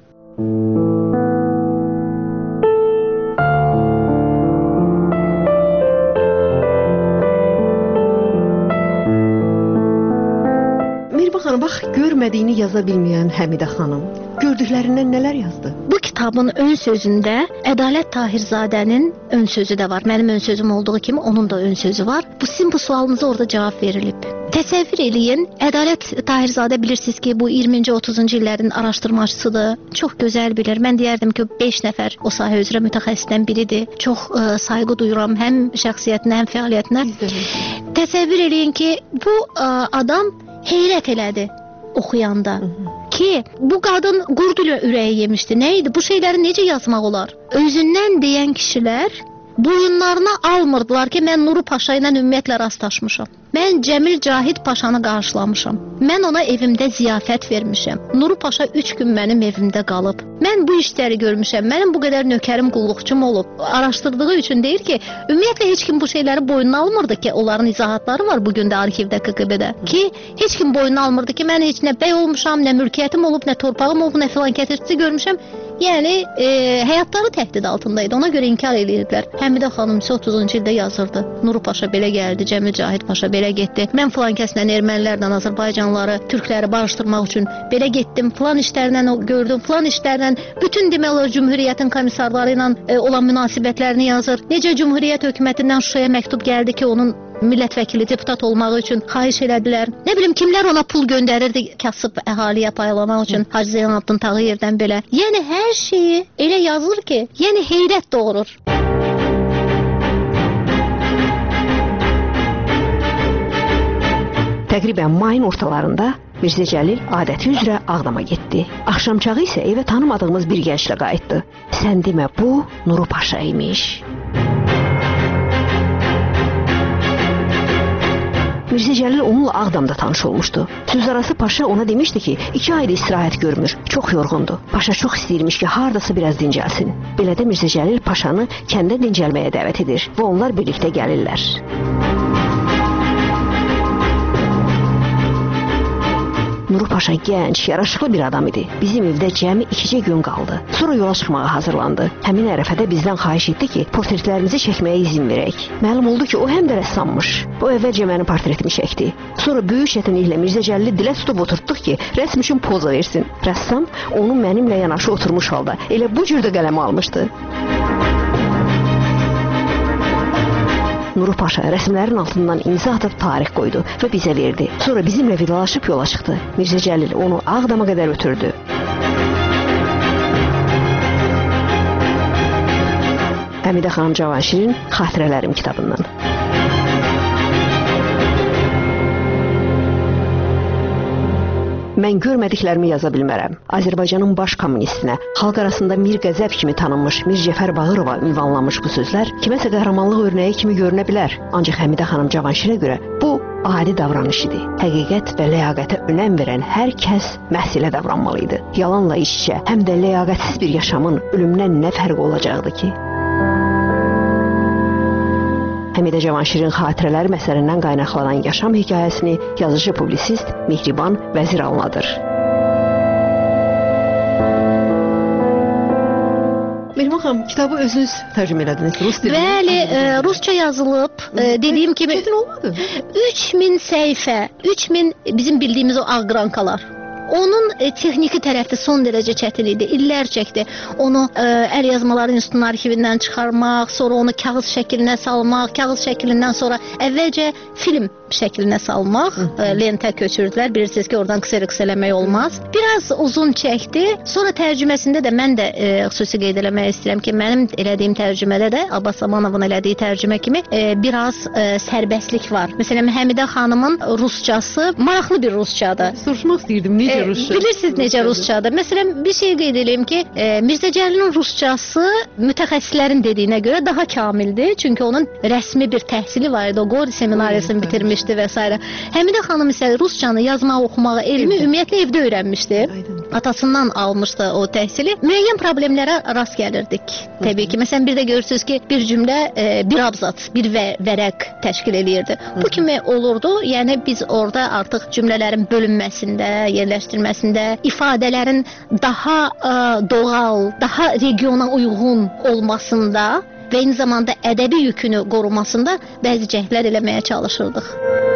Mirba xanım, bax, görmədiyini yaza bilməyən Həmidə xanım gördüklərindən nələr yazdı? Bu kitabın ön sözündə Ədalət Tahirzadənin ön sözü də var. Mənim ön sözüm olduğu kimi onun da ön sözü var. Bu sizin bu sualınıza orada cavab verilib. Təsəvvür eləyin, Ədalət Tahirzadə bilirsiniz ki, bu iyirminci otuzuncu illərin araşdırmacısıdır. Çox gözəl bilir. Mən deyərdim ki, beş nəfər o sahə üzrə mütəxəssisdən biridir. Çox ə, sayğı duyuram həm şəxsiyyətinə, həm fəaliyyətinə. Təsəvvür eləyin ki, bu ə, adam heyrət elədi oxuyanda. Hı -hı. Ki, bu qadın qurd ilə ürəyi yemişdi. Nə idi? Bu şeyləri necə yazmaq olar? Özündən deyən kişilər boyunlarına almırdılar ki, mən Nuru Paşa ilə ümumiyyətlə rastlaşmışam. Mən Cəmil Cahid Paşanı qarşılamışam. Mən ona evimdə ziyafət vermişəm. Nuru Paşa üç gün mənim evimdə qalıb. Mən bu işləri görmüşəm. Mənim bu qədər nökərim, qulluqçum olub. Araşdırdığı üçün deyir ki, ümumiyyətlə heç kim bu şeyləri boynuna almırdı ki, onların izahatları var bugün də arxivdə K G B-də. Ki, heç kim boynuna almırdı ki, mən heç nə bəy olmuşam, nə mülkiyyətim olub, nə torpağım olub, nə filan kətirçisi görmüşəm. Yəni, e, həyatları təhdid altındaydı. Ona görə inkar edirdilər. Həmidə xanım isə otuzuncu ildə yazırdı. Nuru Paşa belə gəldi, Cəmil Cahid Paşa belə getdi. Mən filan kəslə ermənilərlə Azərbaycanlıları, türkləri barışdırmaq üçün belə getdim. Filan işlərlə gördüm, filan işlərlə bütün demək olar Cümhuriyyətin komissarları ilə e, olan münasibətlərini yazır. Necə Cümhuriyyət hökumətindən Şuşaya məktub gəldi ki, onun millət vəkili, deputat olmaq üçün xahiş elədilər. Nə bilim, kimlər ona pul göndərirdi kasıb əhaliyə paylamaq üçün, Hacı Zeynalabdin Tağıyevdən belə. Yəni, hər şeyi elə yazır ki, yəni heyrət doğurur. Təqribən mayın ortalarında Mirzə Cəlil adəti üzrə Ağdama getdi. Axşamçağı isə evə tanımadığımız bir gənclə qayıtdı. Sən demə, bu Nuru Paşa imiş. Mirzə Cəlil onunla Ağdamda tanış olmuşdu. Sözarası Paşa ona demişdi ki, iki ayda istirahət görmür, çox yorğundur. Paşa çox istəyirmiş ki, hardasa biraz dincəlsin. Belə də Mirzə Cəlil Paşanı kəndə dincəlməyə dəvət edir və onlar birlikdə gəlirlər. Nuru Paşa gənc, yaraşıqlı bir adam idi. Bizim evdə cəmi ikicə gün qaldı. Sonra yola çıxmağa hazırlandı. Həmin ərəfədə bizdən xahiş etdi ki, portretlərimizi çəkməyə izin verək. Məlum oldu ki, o həm də rəssammış. O əvvəlcə mənim portretimi çəkdi. Sonra böyük çətinliklə Mirzə Cəlili dilə tutub oturtduq ki, rəsm üçün poza versin. Rəssam onu mənimlə yanaşı oturmuş halda elə bu cür də qələmə almışdı. Nuru Paşa rəsmlərin altından imza atıb tarix qoydu və bizə verdi. Sonra bizimlə vidalaşıb yola çıxdı. Mirzə Cəlil onu Ağdama qədər ötürdü. Həmidə xanım Cavanşirin Xatirələrim kitabından. Mən görmədiklərimi yaza bilmərəm. Azərbaycanın baş kommunistinə, xalq arasında Mir Qəzəb kimi tanınmış Mir Cəfər Bağırova ünvanlanmış bu sözlər kiməsə qəhrəmanlıq örnəyi kimi görünə bilər. Ancaq Həmidə xanım Cavanşirə görə bu adi davranış idi. Həqiqət və ləyaqətə önəm verən hər kəs məhsilə davranmalıydı. Yalanla iç-içə, həm də ləyaqətsiz bir yaşamın ölümdən nə fərqi olacaqdı ki? Həmidə Cavanşirin Xatirələri məsələrindən qaynaqlanan yaşam hekayəsini yazıcı publisist Mehriban Vəzir anladır. Mehriban xanım, kitabı özünüz tərcümə elədiniz, rus dilində. Bəli, e, rusca yazılıb. E, dediyim kimi çətin olmadı. üç min səhifə, üç min bizim bildiyimiz o ağqrankalar. Onun e, texniki tərəfdə son dərəcə çətin idi. İllər çəkdi. Onu e, əl yazmaları institutunun arxivindən çıxarmaq, sonra onu kağız şəklinə salmaq, kağız şəklindən sonra əvvəlcə film şəklinə salmaq, e, lentə köçürdülər. Bilirsiniz ki, oradan qısa-qısa eləmək olmaz. Biraz uzun çəkdi. Sonra tərcüməsində də mən də e, xüsusi qeyd eləmək istəyirəm ki, mənim elədiyim tərcümədə də Abbas Amanovun elədiyi tərcümə kimi e, biraz e, sərbəstlik var. Məsələn, Həmidə xanımın ruscası maraqlı bir ruscadır. Soruşmaq istəyirdim, necə e, rusca? Bilirsiniz necə ruscadır? Məsələn, bir şey qeyd edeyim ki, e, Mirzə Cəlilin ruscası mütəxəssislərin dediyinə görə daha kamildir. Çünki onun rəsmi bir təhsili var idi. O Qori seminariyasını bitirmişdi və s. Həmidə xanım isə ruscanı yazmağı, oxumağı, elmi ümumiyyətlə evdə öyrənmişdi. Atasından almışdı o təhsili. Müəyyən problemlərə rast gəlirdik. Təbii ki, məsələn, bir də görürsünüz ki, bir cümlə e, bir abzat, bir və vərəq təşkil eləyirdi. Bu kimi olurdu. Yəni biz orada artıq cümlələrin bölünməsində, yerləşdirməsində, ifadələrin daha ə, doğal, daha regiona uyğun olmasında və eyni zamanda ədəbi yükünü qorumasında bəzi cəhdlər eləməyə çalışırdıq.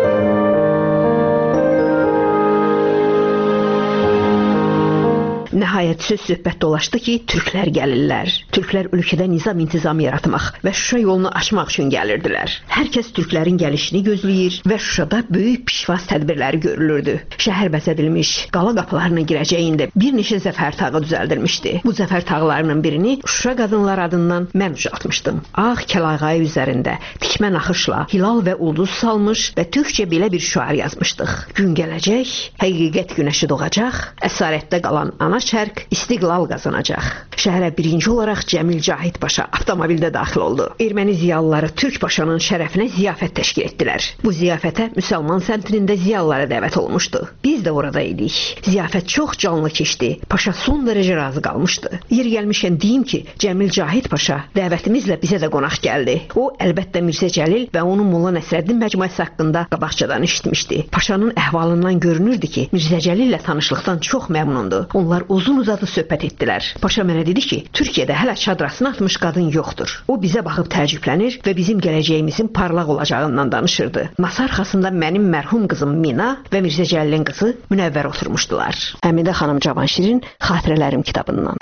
Nəhayət söz söhbət dolaşdı ki, türklər gəlirlər. Türklər ölkədə nizam-intizam yaratmaq və Şuşa yolunu açmaq üçün gəlirdilər. Hər kəs türklərin gəlişini gözləyir və Şuşada böyük pişvaz tədbirləri görülürdü. Şəhər bəzədilmiş, qala qapılarına girəcəyində bir neçə zəfər tağı düzəldilmişdi. Bu zəfər tağlarının birini Şuşa qadınlar adından mən ucaltmışdım. Ağ kəlağayı üzərində tikmə naxışla hilal və ulduz salmış və türkcə belə bir şüar yazmışdıq. Gün gələcək, həqiqət günəşi doğacaq, əsarətdə qalan ana şərq istiqlal qazanacaq. Şəhərə birinci olaraq Cəmil Cahid Paşa avtomobildə daxil oldu. Erməni ziyalıları Türk Paşanın şərəfinə ziyafət təşkil etdilər. Bu ziyafətə müsəlman səmtində ziyalılara dəvət olmuşdu. Biz də orada idik. Ziyafət çox canlı keçdi. Paşa son dərəcə razı qalmışdı. Yer gəlmişkən deyim ki, Cəmil Cahid Paşa dəvətimizlə bizə də qonaq gəldi. O, əlbəttə Mirzə Cəlil və onun Molla Nəsrəddin məcmuəsi haqqında qabaqcadan eşitmişdi. Paşanın əhvalından görünürdü ki, Mirzə Cəlillə tanışlıqdan çox məmnundu. Onlar uzun-uzadı söhbət etdilər. Paşa mənə dedi ki, Türkiyədə hələ çadrasını atmış qadın yoxdur. O bizə baxıb təəccüblənir və bizim gələcəyimizin parlaq olacağından danışırdı. Masa arxasında mənim mərhum qızım Mina və Mirzə Cəlilin qızı Münəvvər oturmuşdular. Həmidə xanım Cavanşirin Xatirələrim kitabından.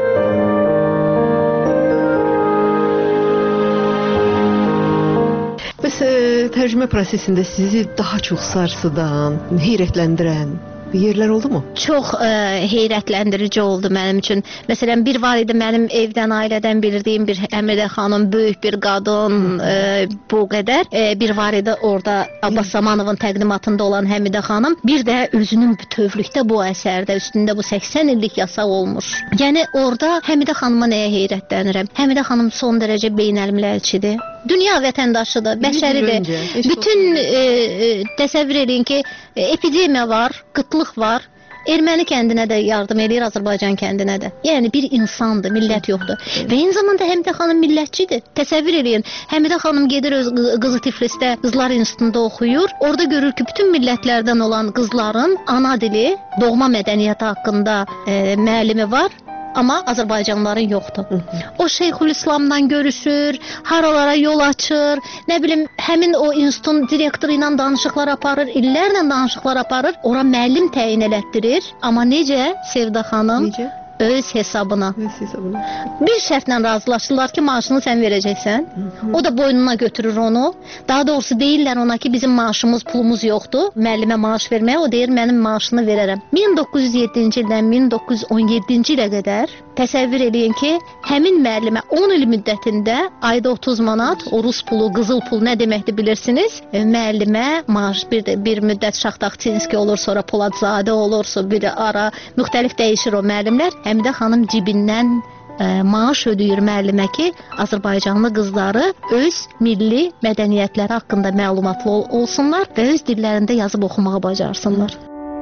Bəs tərcümə prosesində sizi daha çox sarsıdan, heyrətləndirən yerlər oldu mu? Çox ə, heyrətləndirici oldu mənim üçün. Məsələn, bir var idi mənim evdən, ailədən bildiyim bir Həmidə xanım, böyük bir qadın, ə, bu qədər. Ə, bir var idi orada Abbas Amanovun təqdimatında olan Həmidə xanım. Bir də özünün bütövlükdə bu əsərdə, üstündə bu səksən illik yasaq olmuş. Yəni orada Həmidə xanıma nəyə heyrətlənirəm? Həmidə xanım son dərəcə beynəlmiləlçidir. Dünya vətəndaşıdır, bəşəridir. Bütün e, e, təsəvvür edin ki, epidemiya var, qıtlıq var. Erməni kəndinə də yardım eləyir, Azərbaycan kəndinə də. Yəni bir insandır, millət yoxdur. Və eyni zamanda Həmidə xanım millətçidir. Təsəvvür eləyin, Həmidə xanım gedir öz qızı Tiflisdə Qızlar İnstitutunda oxuyur. Orada görür ki, bütün millətlərdən olan qızların ana dili, doğma mədəniyyəti haqqında e, müəllimi var. Amma Azərbaycanlıların yoxdur. O Şeyxülislamdan görüşür, haralara yol açır, nə bilim, həmin o institutun direktoru ilə danışıqlar aparır, illərlə danışıqlar aparır, ora müəllim təyin elətdirir. Amma necə, Sevda xanım? Necə? Öz hesabına. Öz hesabına. Bir şərtlə razılaşırlar ki, maaşını sən verəcəksən. O da boynuna götürür onu. Daha doğrusu deyirlər ona ki, bizim maaşımız, pulumuz yoxdur. Müəllimə maaş verməyə, o deyir, mənim maaşını verərəm. min doqquz yüz yeddinci ildən min doqquz yüz on yeddinci ilə qədər təsəvvür eləyin ki, həmin müəllimə on il müddətində ayda otuz manat, o rus pulu, qızıl pul nə deməkdir bilirsiniz? E, müəllimə maaş bir, bir müddət Şaxtaxtinski olur, sonra Poladzadə olur, bir ara müxtəlif dəyişir o müəllimlər. Həmidə xanım cibindən ə, maaş ödəyir müəllimə ki, Azərbaycanlı qızları öz milli mədəniyyətləri haqqında məlumatlı ol olsunlar və öz dillərində yazıb oxumağı bacarsınlar.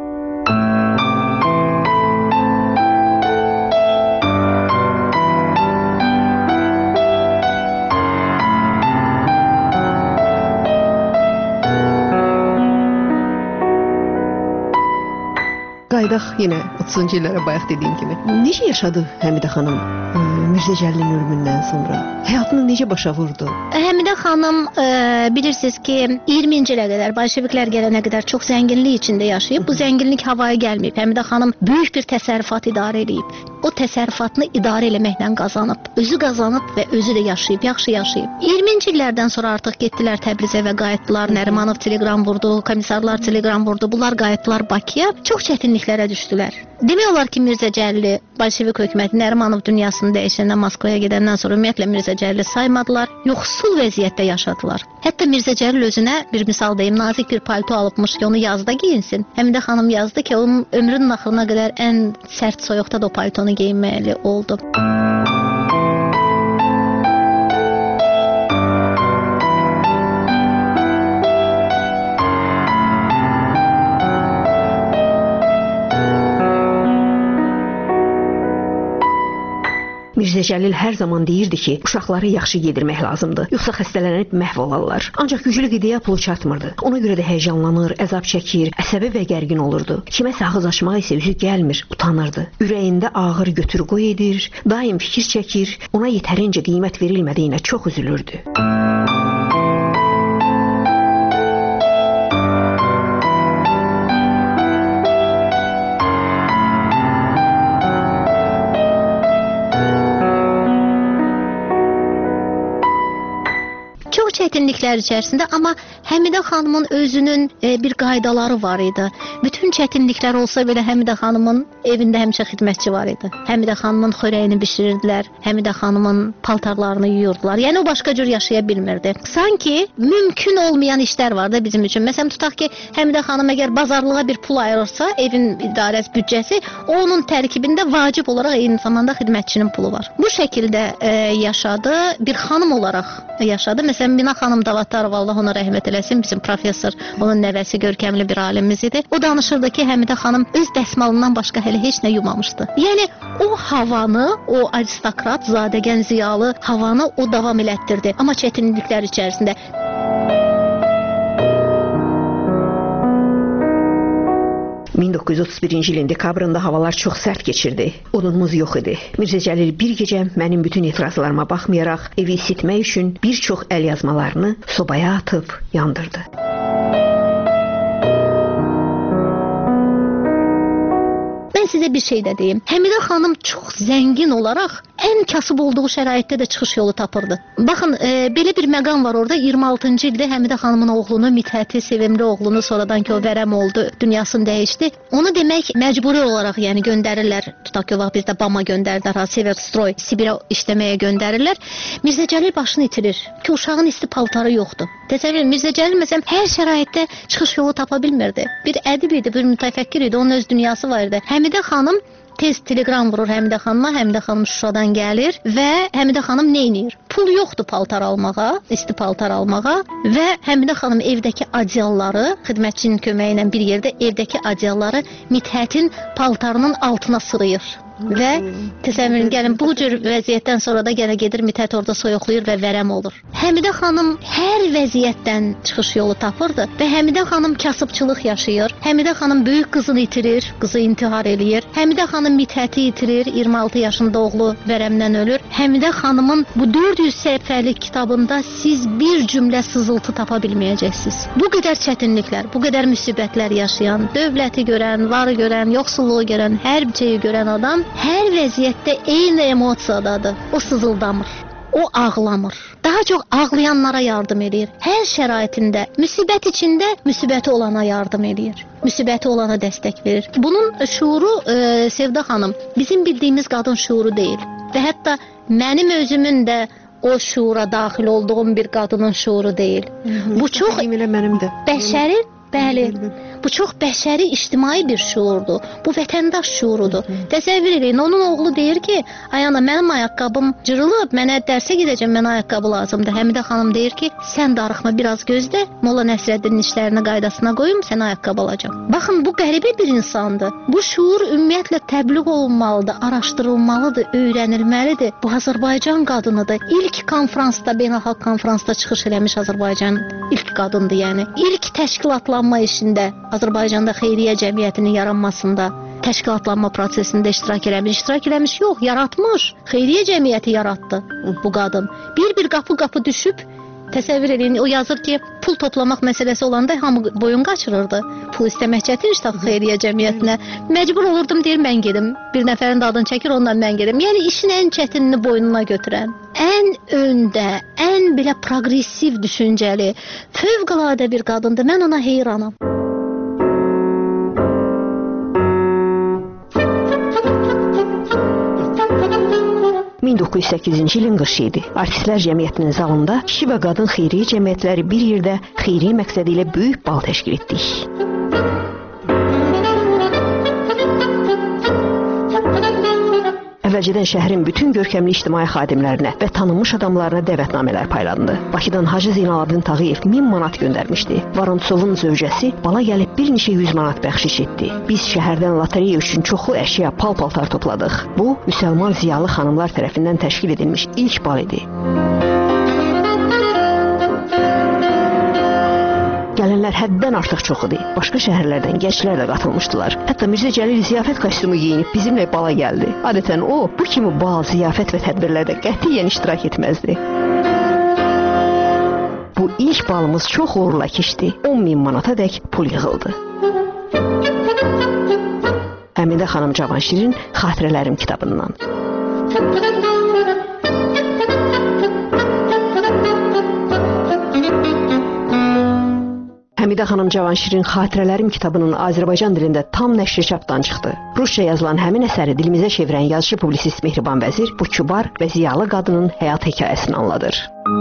Qaydaq yenə otuzuncu illərə bayaq dediyim kimi. Necə yaşadı Həmidə xanım Mirzə Cəlilin ölümündən sonra? Həyatını necə başa vurdu? Həmidə xanım e, bilirsiniz ki, iyirminci ilə qədər, bolşeviklər gələnə qədər çox zənginlik içində yaşayıb. Bu zənginlik havaya gəlməyib. Həmidə xanım böyük bir təsərrüfat idarə edib. O təsərrüfatını idarə eləməklə qazanıb. Özü qazanıb və özü də yaşayıb, yaxşı yaşayıb. iyirminci illərdən sonra artıq getdilər Təbrizə və qayıtdılar. Nərimanov telegram vurdu, komissarlar telegram vurdu. Bunlar qayıtdılar Bakıya. Çox çətinliklərə düşdülər. Demək olar ki, Mirzə Cəlili, bolşevik hökuməti Nərimanov dünyasını dəyişəndən Moskvaya gedəndən sonra ümumiyyətlə Mirzə Cəlili saymadılar. Yoxsul vəziyyətdə yaşadılar. Hətta Mirzə Cəlil özünə bir misal deyim, nazik bir palto alıbmış ki, onu yazda giyinsin. Həmidə xanım yazdı ki, onun ömrünün axırına qədər ən sərt soyuqda da o paltonu geyinməli oldu. Mirzə Cəlil hər zaman deyirdi ki, uşaqları yaxşı yedirmək lazımdır, yoxsa xəstələnib məhv olarlar. Ancaq güclü qidaya pulu çatmırdı. Ona görə də həyəcanlanır, əzab çəkir, əsəbi və gərgin olurdu. Kiməsə ağız açmağa isə üzü gəlmir, utanırdı. Ürəyində ağır götür-qoy edir, daim fikir çəkir, ona yetərincə qiymət verilmədiyinə çox üzülürdü. Çətinliklər içərisində, amma Həmidə xanımın özünün e, bir qaydaları var idi. Bütün çətinliklər olsa belə Həmidə xanımın evində həmişə xidmətçi var idi. Həmidə xanımın xörəyini bişirirdilər, Həmidə xanımın paltarlarını yuyurdular. Yəni o başqa cür yaşaya bilmirdi. Sanki mümkün olmayan işlər var da bizim üçün. Məsələn, tutaq ki, Həmidə xanım əgər bazarlığa bir pul ayırırsa, evin idarəsi büdcəsi, onun tərkibində vacib olaraq eyni zamanda xidmətçinin pulu var. Bu şəkildə e, yaşadı, bir xanım olaraq yaşadı. Məsələn, Mina xanım Davatarova, Allah ona rəhmət eləsin, bizim professor, onun nəvəsi görkəmli bir alimimiz idi. O danışırdı ki, Həmidə xanım öz dəsmalından başqa hələ heç nə yumamışdı. Yəni o havanı, o aristokrat, zadəgən, ziyalı havanı o davam elətdirdi. Amma çətinliklər içərisində. min doqquz yüz otuz birinci ilin dekabrında havalar çox sərt keçirdi. Odunumuz yox idi. Mirzə Cəlil bir gecə mənim bütün etirazlarıma baxmayaraq evi isitmək üçün bir çox əl yazmalarını sobaya atıb yandırdı. Mən sizə bir şey də deyim. Həmidə xanım çox zəngin olaraq ən kasıb olduğu şəraitdə də çıxış yolu tapırdı. Baxın, e, belə bir məqam var orada. iyirmi altıncı ildə Həmidə xanımın oğlunu, Mithəti, sevimli oğlunu, sonradan ki o vərəm oldu, dünyasını dəyişdi. Onu demək məcburi olaraq, yəni göndərirlər. Tutaq ki, o vaxt bizdə Bama göndərdilər, ha, Severstroy, Sibirə işləməyə göndərirlər. Mirzə Cəlil başını itirir ki, uşağın isti paltarı yoxdur. Təsəvvür edin, Mirzə Cəlil məsələn hər şəraitdə çıxış yolu tapa bilmirdi. Bir ədib idi, bir mütəfəkkir idi, onun öz dünyası var idi. Həmidə xanım tez telegram vurur Həmidə xanıma, Həmidə xanım Şuşadan gəlir və Həmidə xanım nə edir? pul yoxdur paltar almağa, isti paltar almağa və Həmidə xanım evdəki adyalları, xidmətçinin köməyi ilə bir yerdə evdəki adyalları Mithətin paltarının altına sırıyır. Və təsəvvürün gəlin, bu cür vəziyyətdən sonra da yenə gedir Mithət orada soyuqlayır və vərəm olur. Həmidə xanım hər vəziyyətdən çıxış yolu tapırdı və Həmidə xanım kasıbçılıq yaşayır. Həmidə xanım böyük qızını itirir, qızı intihar eləyir. Həmidə xanım Mithəti itirir, iyirmi altı yaşında oğlu vərəmdən ölür. Həmidə xanımın bu dörd yüz səhifəlik kitabında siz bir cümlə sızıltı tapa bilməyəcəksiniz. Bu qədər çətinliklər, bu qədər müsibətlər yaşayan, dövləti görən, varı görən, yoxsulluğu görən, hər bir şeyi görən adam hər vəziyyətdə eyni emosiyadadır. O sızıldamır, o ağlamır. Daha çox ağlayanlara yardım edir. Hər şəraitində, müsibət içində müsibəti olana yardım edir. Müsibəti olana dəstək verir. Bunun şuuru e, Sevda xanım bizim bildiyimiz qadın şuuru deyil. Və hətta mənim özümün də o şuura daxil olduğum bir qadının şuuru deyil. Hı-hı. Bu çox mənim də. Bəşəri, bəli. Bu çox bəşəri, ictimai bir şuurdur. Bu vətəndaş şuurudur. Təsəvvür edin, onun oğlu deyir ki, ay ana, mənim ayaqqabım cırılıb, mənə dərsə gedəcəm, mənə ayaqqabı lazımdır. Həmidə xanım deyir ki, sən darıxma, biraz gözlə, Molla Nəsrəddinin işlərini qaydasına qoyum, sənə ayaqqabı alacam. Baxın, bu qəribə bir insandır. Bu şuur ümumiyyətlə təbliğ olunmalıdır, araşdırılmalıdır, öyrənilməlidir. Bu Azərbaycan qadınıdır. İlk konfransda, beynəlxalq konfransda çıxış eləmiş Azərbaycan ilk qadındır, yəni. İlk təşkilatlanma işində Azərbaycanda xeyriyyə cəmiyyətinin yaranmasında, təşkilatlanma prosesində iştirak eləmiş, iştirak eləmiş yox, yaratmış. Xeyriyyə cəmiyyəti yaratdı bu qadın. Bir-bir qapı-qapı düşüb, təsəvvür edin, o yazır ki, pul toplamaq məsələsi olanda hamı boyun qaçırırdı. Pul istəmək çətin iştah xeyriyyə cəmiyyətinə. Məcbur olurdum, deyir, mən gedim. Bir nəfərin də adını çəkir, ondan mən gedim. Yəni, işin ən çətinini boynuna götürən, ən öndə, ən belə progressiv düşüncəli, fövqəladə bir qadındır. Mən ona heyranam. min doqquz yüz səkkizinci ilin qışı idi. Artistlər Cəmiyyətinin zalında kişi və qadın xeyriyyə cəmiyyətləri bir yerdə xeyriyyə məqsədi ilə böyük bal təşkil etdik. Əvvəlcədən şəhərin bütün görkəmli ictimai xadimlərinə və tanınmış adamlarına dəvətnamələr paylandı. Bakıdan Hacı Zeynalabdin Tağıyev min manat göndərmişdi. Varantsovun zövcəsi bala gəlib bir neçə yüz manat bəxşiş etdi. Biz şəhərdən lotereya üçün çoxlu əşya, pal-paltar topladıq. Bu, müsəlman ziyalı xanımlar tərəfindən təşkil edilmiş ilk bal idi. Gələnlər həddən artıq çox idi. Başqa şəhərlərdən gənclər də qatılmışdılar. Hətta Mirzə Cəlil ziyafət kostyumu geyinib bizimlə bala gəldi. Adətən o, bu kimi bal, ziyafət və tədbirlərdə qətiyyən iştirak etməzdi. Bu ilk balımız çox uğurla keçdi. on min manata dək pul yığıldı. Həmidə xanım Cavanşirin Xatirələrim kitabından. Həmidə xanım Cavanşirin Xatirələrim kitabının Azərbaycan dilində tam nəşri çapdan çıxdı. Rusca yazılan həmin əsəri dilimizə çevirən yazıcı publisist Mehriban Vəzir bu kübar və ziyalı qadının həyat hekayəsini anladır.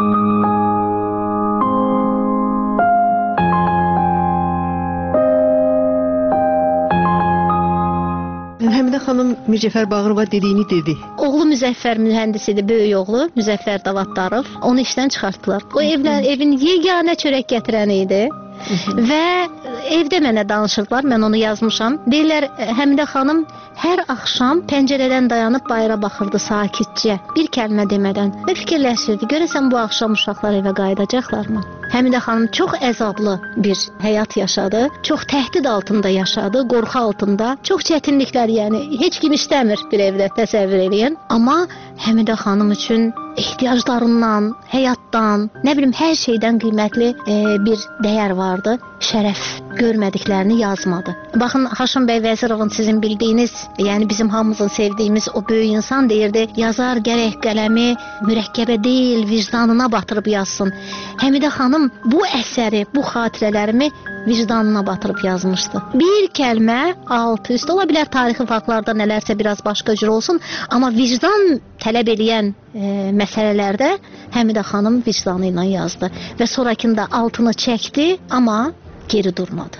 Həmidə xanım Mircəfər Bağırova dediyini dedi. Oğlu Müzəffər mühəndis idi, böyük oğlu Müzəffər Davaddarov. Onu işdən çıxartdılar. O evlə, evin yeganə çörək gətirəni idi. Və evdə mənə danışırdılar, mən onu yazmışam. Deyirlər, Həmidə xanım hər axşam pəncərədən dayanıb bayıra baxırdı sakitcə, bir kəlmə demədən və fikirləşirdi, görəsən bu axşam uşaqlar evə qayıdacaqlarmı? Həmidə xanım çox əzablı bir həyat yaşadı, çox təhdid altında yaşadı, qorxu altında, çox çətinliklər, yəni heç kim istəmir bir evdə, təsəvvür edin. Amma Həmidə xanım üçün ehtiyaclarından, həyatdan, nə bilim hər şeydən qiymətli e, bir dəyər vardı. Şərəf görmədiklərini yazmadı. Baxın, Haşim bəy Vəzirovun sizin bildiyiniz, yəni bizim hamımızın sevdiyimiz o böyük insan deyirdi, yazar gərək qələmi mürəkkəbə deyil, vicdanına batırıb yazsın. Həmidə xanım bu əsəri, bu xatirələrimi vicdanına batırıb yazmışdı. Bir kəlmə alt üst ola bilər, tarixi faktlarda nələrsə biraz başqa cür olsun, amma vicdan tələb eləyən e, məsələlərdə Həmidə xanım vicdanı ilə yazdı və sonrakında altını çəkdi, amma geri durmadı.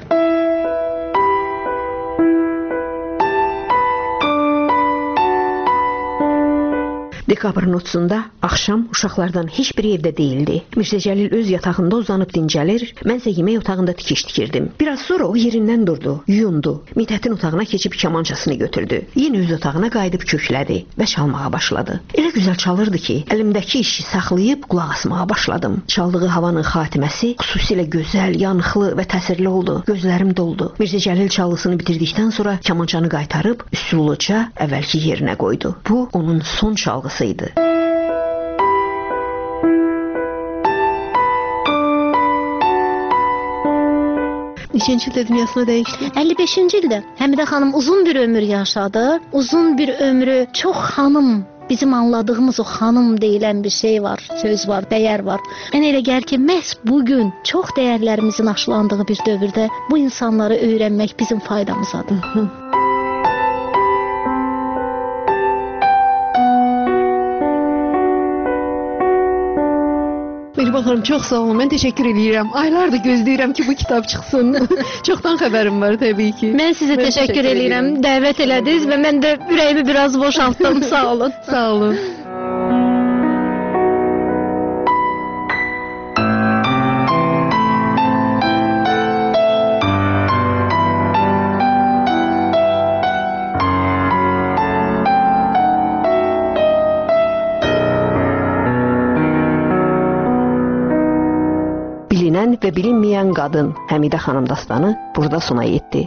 Dekabrın otuzunda axşam uşaqlardan heç biri evdə değildi. Mirzə Cəlil öz yatağında uzanıb dincəlir, mənsə yemək otağında tikiş tikirdim. Biraz sonra o yerindən durdu, yuyundu. Mithətin otağına keçib kamançasını götürdü. Yenə öz otağına qayıdıb köklədi və çalmağa başladı. Elə gözəl çalırdı ki, əlimdəki işi saxlayıb qulaq asmağa başladım. Çaldığı havanın xatiməsi xüsusilə gözəl, yanıqlı və təsirli oldu. Gözlərim doldu. Mirzə Cəlil çalısını bitirdikdən sonra kamançanı qaytarıb üsulluca əvvəlki yerinə qoydu. Bu onun son çalğısıydı. Neçinci ildə dünyasına dəyişdi? əlli beşinci ildə. Həmidə xanım uzun bir ömür yaşadı. Uzun bir ömrü çox xanım, bizim anladığımız o xanım deyilən bir şey var, söz var, dəyər var. Mənə elə gəlir ki, məhz bugün çox dəyərlərimizin aşılandığı bir dövrdə bu insanları öyrənmək bizim faydamızadır. Mehriban xanım, çox sağ olun. Mən təşəkkür edirəm. Aylardır gözləyirəm ki, bu kitab çıxsın. Çoxdan xəbərim var təbii ki. Mən sizə mən təşəkkür, təşəkkür edirəm. Dəvət elədiniz və mən də ürəyimi biraz boşaltdım. Sağ olun. Sağ olun. Bilinən və bilinməyən qadın Həmidə xanım dastanı burada sona yetdi.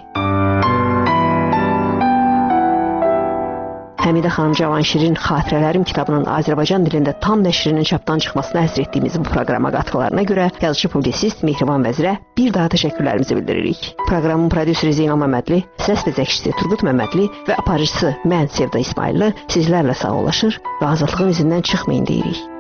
Həmidə xanım Cavanşirin Xatirələrim kitabının Azərbaycan dilində tam nəşrinin çapdan çıxmasına həsr etdiyimiz bu proqrama qatkılarına görə yazıcı publisist Mehriban Vəzirə bir daha təşəkkürlərimizi bildiririk. Proqramın prodüseri Zeynal Məmmədli, səs bəzəkçisi Turqut Məmmədli və aparıcısı mən Sevda İsmayıllı sizlərlə sağollaşır və azadlığın izindən çıxmayın deyirik.